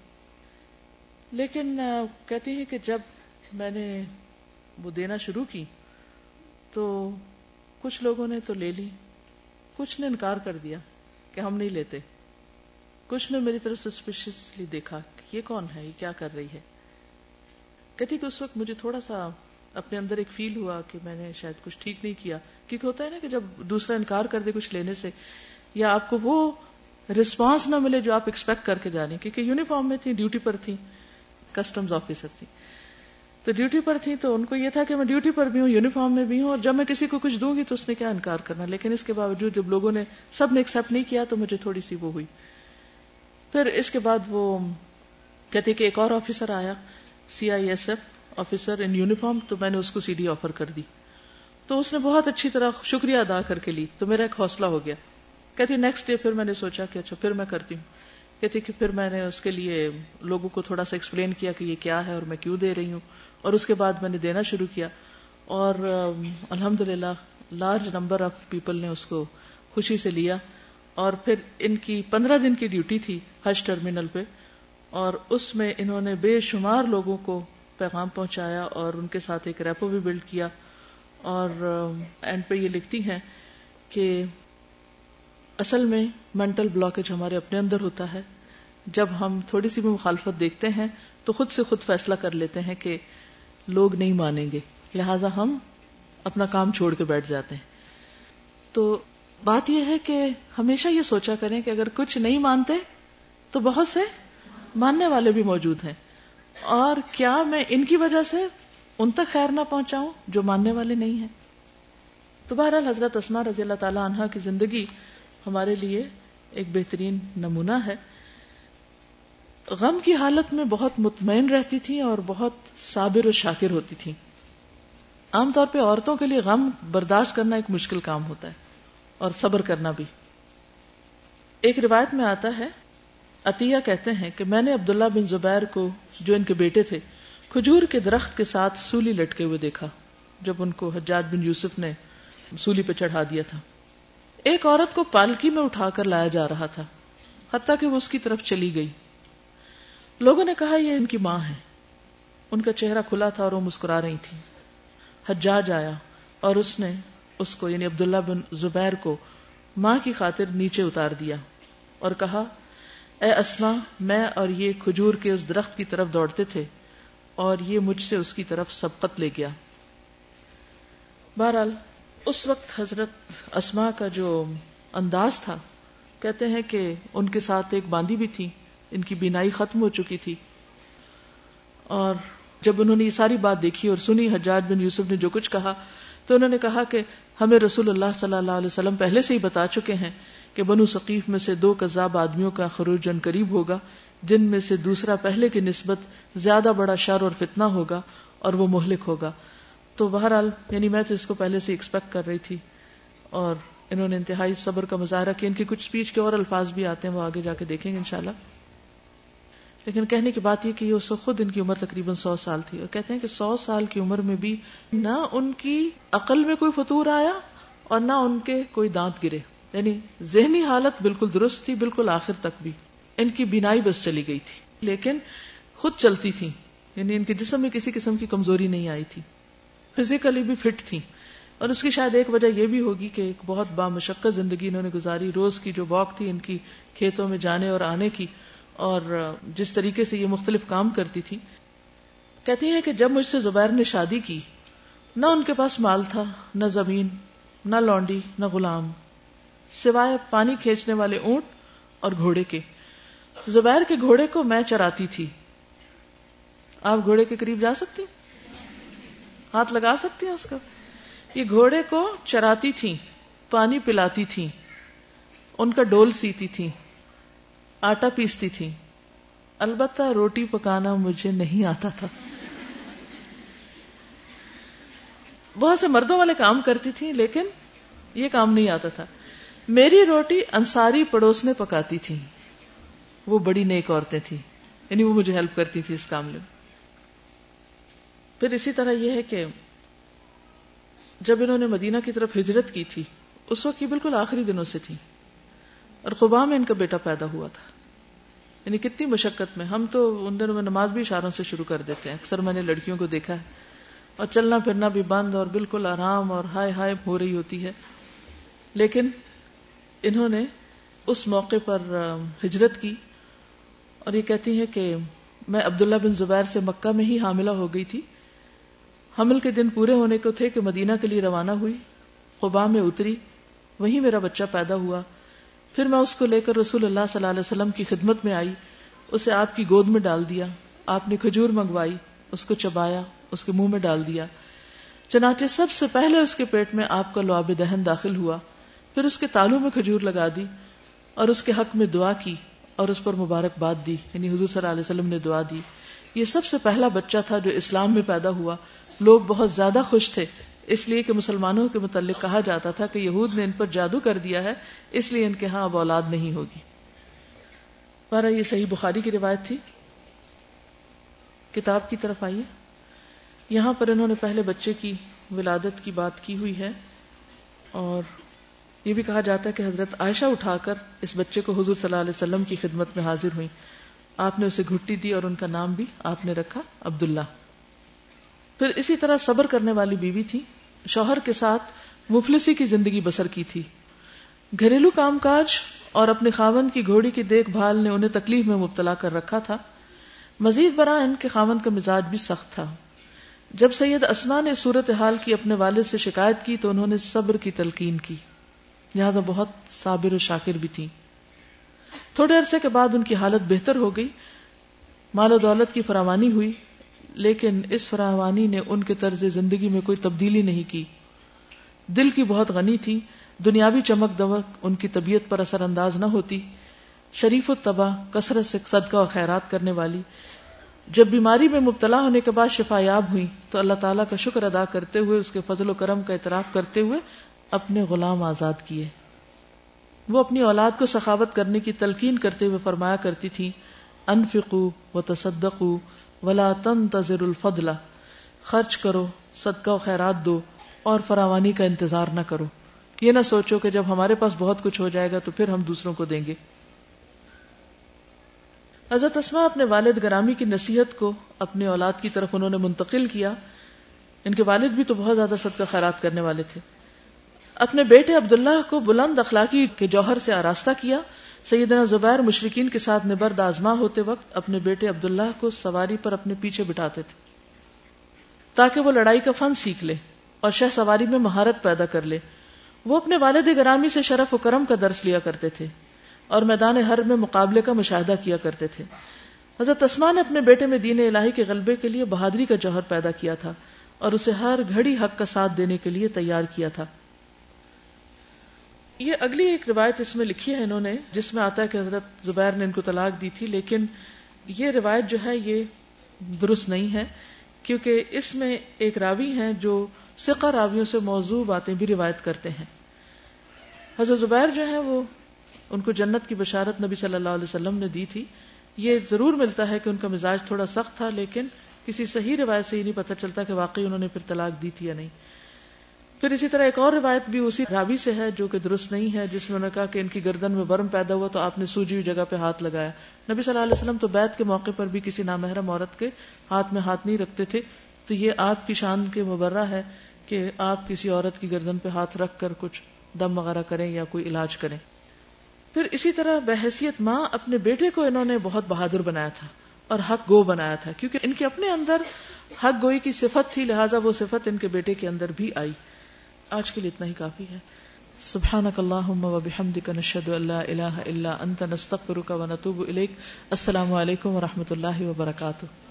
لیکن کہتی ہیں کہ جب میں نے وہ دینا شروع کی تو کچھ لوگوں نے تو لے لی, کچھ نے انکار کر دیا کہ ہم نہیں لیتے, کچھ نے میری طرف سسپیشسلی دیکھا کہ یہ کون ہے, یہ کیا کر رہی ہے. کہتی کہ اس وقت مجھے تھوڑا سا اپنے اندر ایک فیل ہوا کہ میں نے شاید کچھ ٹھیک نہیں کیا, کیونکہ ہوتا ہے نا کہ جب دوسرا انکار کر دے کچھ لینے سے, یا آپ کو وہ رسپانس نہ ملے جو آپ ایکسپیکٹ کر کے جانے, کیونکہ یونیفارم میں تھی, ڈیوٹی پر تھی, کسٹمز آفیسر تھی, تو ڈیوٹی پر تھی, تو ان کو یہ تھا کہ میں ڈیوٹی پر بھی ہوں, یونیفارم میں بھی ہوں, اور جب میں کسی کو کچھ دوں گی تو اس نے کیا انکار کرنا. لیکن اس کے باوجود جب لوگوں نے سب نے ایکسپٹ نہیں کیا تو مجھے تھوڑی سی وہ ہوئی. پھر اس کے بعد وہ کہتے کہ ایک اور آفیسر آیا, CISF آفیسر ان یونیفارم, تو میں نے اس کو CD آفر کر دی. تو اس نے بہت اچھی طرح شکریہ ادا کر کے لی, تو میرا ایک حوصلہ ہو گیا. کہتی نیکسٹ ڈے پھر میں نے سوچا کہ اچھا پھر میں کرتی ہوں. کہتی کہ پھر میں نے اس کے لیے لوگوں کو تھوڑا سا ایکسپلین کیا کہ یہ کیا ہے اور میں کیوں دے رہی ہوں, اور اس کے بعد میں نے دینا شروع کیا, اور الحمدللہ لارج نمبر آف پیپل نے اس کو خوشی سے لیا. اور پھر ان کی 15 دن کی ڈیوٹی تھی حج ٹرمینل پہ, اور اس میں انہوں نے بے شمار لوگوں کو پیغام پہنچایا اور ان کے ساتھ ایک ریپو بھی بلڈ کیا. اور اینڈ پہ یہ لکھتی ہیں کہ اصل میں مینٹل بلاکیج ہمارے اپنے اندر ہوتا ہے. جب ہم تھوڑی سی بھی مخالفت دیکھتے ہیں تو خود سے خود فیصلہ کر لیتے ہیں کہ لوگ نہیں مانیں گے, لہٰذا ہم اپنا کام چھوڑ کے بیٹھ جاتے ہیں. تو بات یہ ہے کہ ہمیشہ یہ سوچا کریں کہ اگر کچھ نہیں مانتے تو بہت سے ماننے والے بھی موجود ہیں, اور کیا میں ان کی وجہ سے ان تک خیر نہ پہنچاؤں جو ماننے والے نہیں ہیں. تو بہرحال حضرت اسماء رضی اللہ تعالی عنہا کی زندگی ہمارے لیے ایک بہترین نمونہ ہے. غم کی حالت میں بہت مطمئن رہتی تھی اور بہت صابر و شاکر ہوتی تھی. عام طور پہ عورتوں کے لیے غم برداشت کرنا ایک مشکل کام ہوتا ہے, اور صبر کرنا بھی. ایک روایت میں آتا ہے, عطیہ کہتے ہیں کہ میں نے عبداللہ بن زبیر کو, جو ان کے بیٹے تھے, کھجور کے درخت کے ساتھ سولی لٹکے ہوئے دیکھا جب ان کو حجاج بن یوسف نے سولی پہ چڑھا دیا تھا. ایک عورت کو پالکی میں اٹھا کر لایا جا رہا تھا, حتیٰ کہ وہ اس کی طرف چلی گئی. لوگوں نے کہا یہ ان کی ماں ہے. ان کا چہرہ کھلا تھا اور وہ مسکرا رہی تھی. حجاج آیا اور اس نے اس کو یعنی عبداللہ بن زبیر کو ماں کی خاطر نیچے اتار دیا اور کہا, اے اسماء, میں اور یہ کھجور کے اس درخت کی طرف دوڑتے تھے اور یہ مجھ سے اس کی طرف سبقت لے گیا. بہرحال اس وقت حضرت اسماء کا جو انداز تھا, کہتے ہیں کہ ان کے ساتھ ایک باندی بھی تھی, ان کی بینائی ختم ہو چکی تھی. اور جب انہوں نے یہ ساری بات دیکھی اور سنی حجاج بن یوسف نے جو کچھ کہا, تو انہوں نے کہا کہ ہمیں رسول اللہ صلی اللہ علیہ وسلم پہلے سے ہی بتا چکے ہیں کہ بنو ثقیف میں سے 2 کذاب آدمیوں کا خروج جن قریب ہوگا, جن میں سے دوسرا پہلے کی نسبت زیادہ بڑا شر اور فتنہ ہوگا اور وہ مہلک ہوگا. تو بہرحال یعنی میں تو اس کو پہلے سے ایکسپیکٹ کر رہی تھی, اور انہوں نے انتہائی صبر کا مظاہرہ کیا. ان کی کچھ سپیچ کے اور الفاظ بھی آتے ہیں, وہ آگے جا کے دیکھیں گے انشاءاللہ. لیکن کہنے کی بات یہ کہ اس وقت خود ان کی عمر تقریباً 100 سال تھی, اور کہتے ہیں کہ 100 سال کی عمر میں بھی نہ ان کی عقل میں کوئی فطور آیا اور نہ ان کے کوئی دانت گرے, یعنی ذہنی حالت بالکل درست تھی, بالکل آخر تک بھی. ان کی بینائی بس چلی گئی تھی لیکن خود چلتی تھی, یعنی ان کے جسم میں کسی قسم کی کمزوری نہیں آئی تھی, فزیکلی بھی فٹ تھی. اور اس کی شاید ایک وجہ یہ بھی ہوگی کہ ایک بہت بامشقت زندگی انہوں نے گزاری. روز کی جو واک تھی ان کی کھیتوں میں جانے اور آنے کی, اور جس طریقے سے یہ مختلف کام کرتی تھی. کہتی ہیں کہ جب مجھ سے زبیر نے شادی کی, نہ ان کے پاس مال تھا, نہ زمین, نہ لونڈی, نہ غلام, سوائے پانی کھینچنے والے اونٹ اور گھوڑے کے. زبیر کے گھوڑے کو میں چراتی تھی. آپ گھوڑے کے قریب جا سکتی, ہاتھ لگا سکتی ہیں اس کا. یہ گھوڑے کو چراتی تھی, پانی پلاتی تھی, ان کا ڈول سیتی تھی, آٹا پیستی تھی. البتہ روٹی پکانا مجھے نہیں آتا تھا. بہت سے مردوں والے کام کرتی تھی لیکن یہ کام نہیں آتا تھا. میری روٹی انصاری پڑوس نے پکاتی تھی, وہ بڑی نیک عورتیں تھیں, یعنی وہ مجھے ہیلپ کرتی تھی اس کام میں. پھر اسی طرح یہ ہے کہ جب انہوں نے مدینہ کی طرف ہجرت کی تھی, اس وقت یہ بالکل آخری دنوں سے تھی, اور قباء میں ان کا بیٹا پیدا ہوا تھا. یعنی کتنی مشقت میں. ہم تو ان دنوں میں نماز بھی اشاروں سے شروع کر دیتے ہیں, اکثر میں نے لڑکیوں کو دیکھا ہے, اور چلنا پھرنا بھی بند اور بالکل آرام اور ہائے ہائے ہو رہی ہوتی ہے. لیکن انہوں نے اس موقع پر ہجرت کی, اور یہ کہتی ہے کہ میں عبداللہ بن زبیر سے مکہ میں ہی حاملہ ہو گئی تھی. حمل کے دن پورے ہونے کو تھے کہ مدینہ کے لیے روانہ ہوئی, قباء میں اتری, وہیں میرا بچہ پیدا ہوا. پھر میں اس کو لے کر رسول اللہ صلی اللہ علیہ وسلم کی خدمت میں آئی, اسے آپ کی گود میں ڈال دیا. آپ نے کھجور منگوائی, اس کو چبایا, اس کے منہ میں ڈال دیا. چنانچہ سب سے پہلے اس کے پیٹ میں آپ کا لعاب دہن داخل ہوا. پھر اس کے تالو میں کھجور لگا دی اور اس کے حق میں دعا کی, اور اس پر مبارکباد دی، یعنی حضور صلی اللہ علیہ وسلم نے دعا دی. یہ سب سے پہلا بچہ تھا جو اسلام میں پیدا ہوا. لوگ بہت زیادہ خوش تھے، اس لیے کہ مسلمانوں کے متعلق کہا جاتا تھا کہ یہود نے ان پر جادو کر دیا ہے، اس لیے ان کے ہاں اب اولاد نہیں ہوگی. بارہ یہ صحیح بخاری کی روایت تھی. کتاب کی طرف آئیے. یہاں پر انہوں نے پہلے بچے کی ولادت کی بات کی ہوئی ہے، اور یہ بھی کہا جاتا ہے کہ حضرت عائشہ اٹھا کر اس بچے کو حضور صلی اللہ علیہ وسلم کی خدمت میں حاضر ہوئی. آپ نے اسے گھٹی دی اور ان کا نام بھی آپ نے رکھا عبداللہ. پھر اسی طرح صبر کرنے والی بیوی تھی. شوہر کے ساتھ مفلسی کی زندگی بسر کی تھی. گھریلو کام کاج اور اپنے خاوند کی گھوڑی کی دیکھ بھال نے انہیں تکلیف میں مبتلا کر رکھا تھا. مزید برآں ان کے خاوند کا مزاج بھی سخت تھا. جب سید اسماء نے صورتحال کی اپنے والد سے شکایت کی تو انہوں نے صبر کی تلقین کی، لہذا بہت صابر و شاکر بھی تھی. تھوڑے عرصے کے بعد ان کی حالت بہتر ہو گئی. مال و دولت کی فراوانی ہوئی، لیکن اس فراوانی نے ان کے طرز زندگی میں کوئی تبدیلی نہیں کی. دل کی بہت غنی تھی. دنیاوی چمک دمک ان کی طبیعت پر اثر انداز نہ ہوتی. شریف الطبع، کثرت سے صدقہ و خیرات کرنے والی. جب بیماری میں مبتلا ہونے کے بعد شفا یاب ہوئی تو اللہ تعالیٰ کا شکر ادا کرتے ہوئے، اس کے فضل و کرم کا اعتراف کرتے ہوئے اپنے غلام آزاد کیے. وہ اپنی اولاد کو سخاوت کرنے کی تلقین کرتے ہوئے فرمایا کرتی تھی: انفقوا وتصدقوا ولا تنتظروا الفضل. خرچ کرو، صدقہ و خیرات دو، اور فراوانی کا انتظار نہ کرو. یہ نہ سوچو کہ جب ہمارے پاس بہت کچھ ہو جائے گا تو پھر ہم دوسروں کو دیں گے. حضرت اسماء اپنے والد گرامی کی نصیحت کو اپنے اولاد کی طرف انہوں نے منتقل کیا. ان کے والد بھی تو بہت زیادہ صدقہ خیرات کرنے والے تھے. اپنے بیٹے عبداللہ کو بلند اخلاقی کے جوہر سے آراستہ کیا. سیدنا زبیر مشرکین کے ساتھ نبرد آزما ہوتے وقت اپنے بیٹے عبداللہ کو سواری پر اپنے پیچھے بٹھاتے تھے تاکہ وہ لڑائی کا فن سیکھ لے اور شہ سواری میں مہارت پیدا کر لے. وہ اپنے والد گرامی سے شرف و کرم کا درس لیا کرتے تھے اور میدان حرب میں مقابلے کا مشاہدہ کیا کرتے تھے. حضرت اسماء نے اپنے بیٹے میں دین الہی کے غلبے کے لیے بہادری کا جوہر پیدا کیا تھا اور اسے ہر گھڑی حق کا ساتھ دینے کے لیے تیار کیا تھا. یہ اگلی ایک روایت اس میں لکھی ہے انہوں نے، جس میں آتا ہے کہ حضرت زبیر نے ان کو طلاق دی تھی، لیکن یہ روایت جو ہے یہ درست نہیں ہے، کیونکہ اس میں ایک راوی ہیں جو ثقہ راویوں سے موضوع باتیں بھی روایت کرتے ہیں. حضرت زبیر جو ہیں وہ ان کو جنت کی بشارت نبی صلی اللہ علیہ وسلم نے دی تھی. یہ ضرور ملتا ہے کہ ان کا مزاج تھوڑا سخت تھا، لیکن کسی صحیح روایت سے ہی نہیں پتہ چلتا کہ واقعی انہوں نے پھر طلاق دی تھی یا نہیں. پھر اسی طرح ایک اور روایت بھی اسی راوی سے ہے جو کہ درست نہیں ہے، جس میں انہوں نے کہا کہ ان کی گردن میں ورم پیدا ہوا تو آپ نے سوجی ہوئی جگہ پہ ہاتھ لگایا. نبی صلی اللہ علیہ وسلم تو بیعت کے موقع پر بھی کسی نامحرم عورت کے ہاتھ میں ہاتھ نہیں رکھتے تھے. تو یہ آپ کی شان کے مبرہ ہے کہ آپ کسی عورت کی گردن پہ ہاتھ رکھ کر کچھ دم وغیرہ کریں یا کوئی علاج کریں. پھر اسی طرح بحیثیت ماں اپنے بیٹے کو انہوں نے بہت بہادر بنایا تھا اور حق گو بنایا تھا، کیونکہ ان کے اپنے اندر حق گوئی کی صفت تھی، لہٰذا وہ صفت ان کے بیٹے کے اندر بھی آئی. آج کے لیے اتنا ہی کافی ہے. سبحانک اللہم و بحمدک، نشہد ان لا الہ الا انت، نستغفرک و نتوب الیک. السلام علیکم و رحمۃ اللہ وبرکاتہ.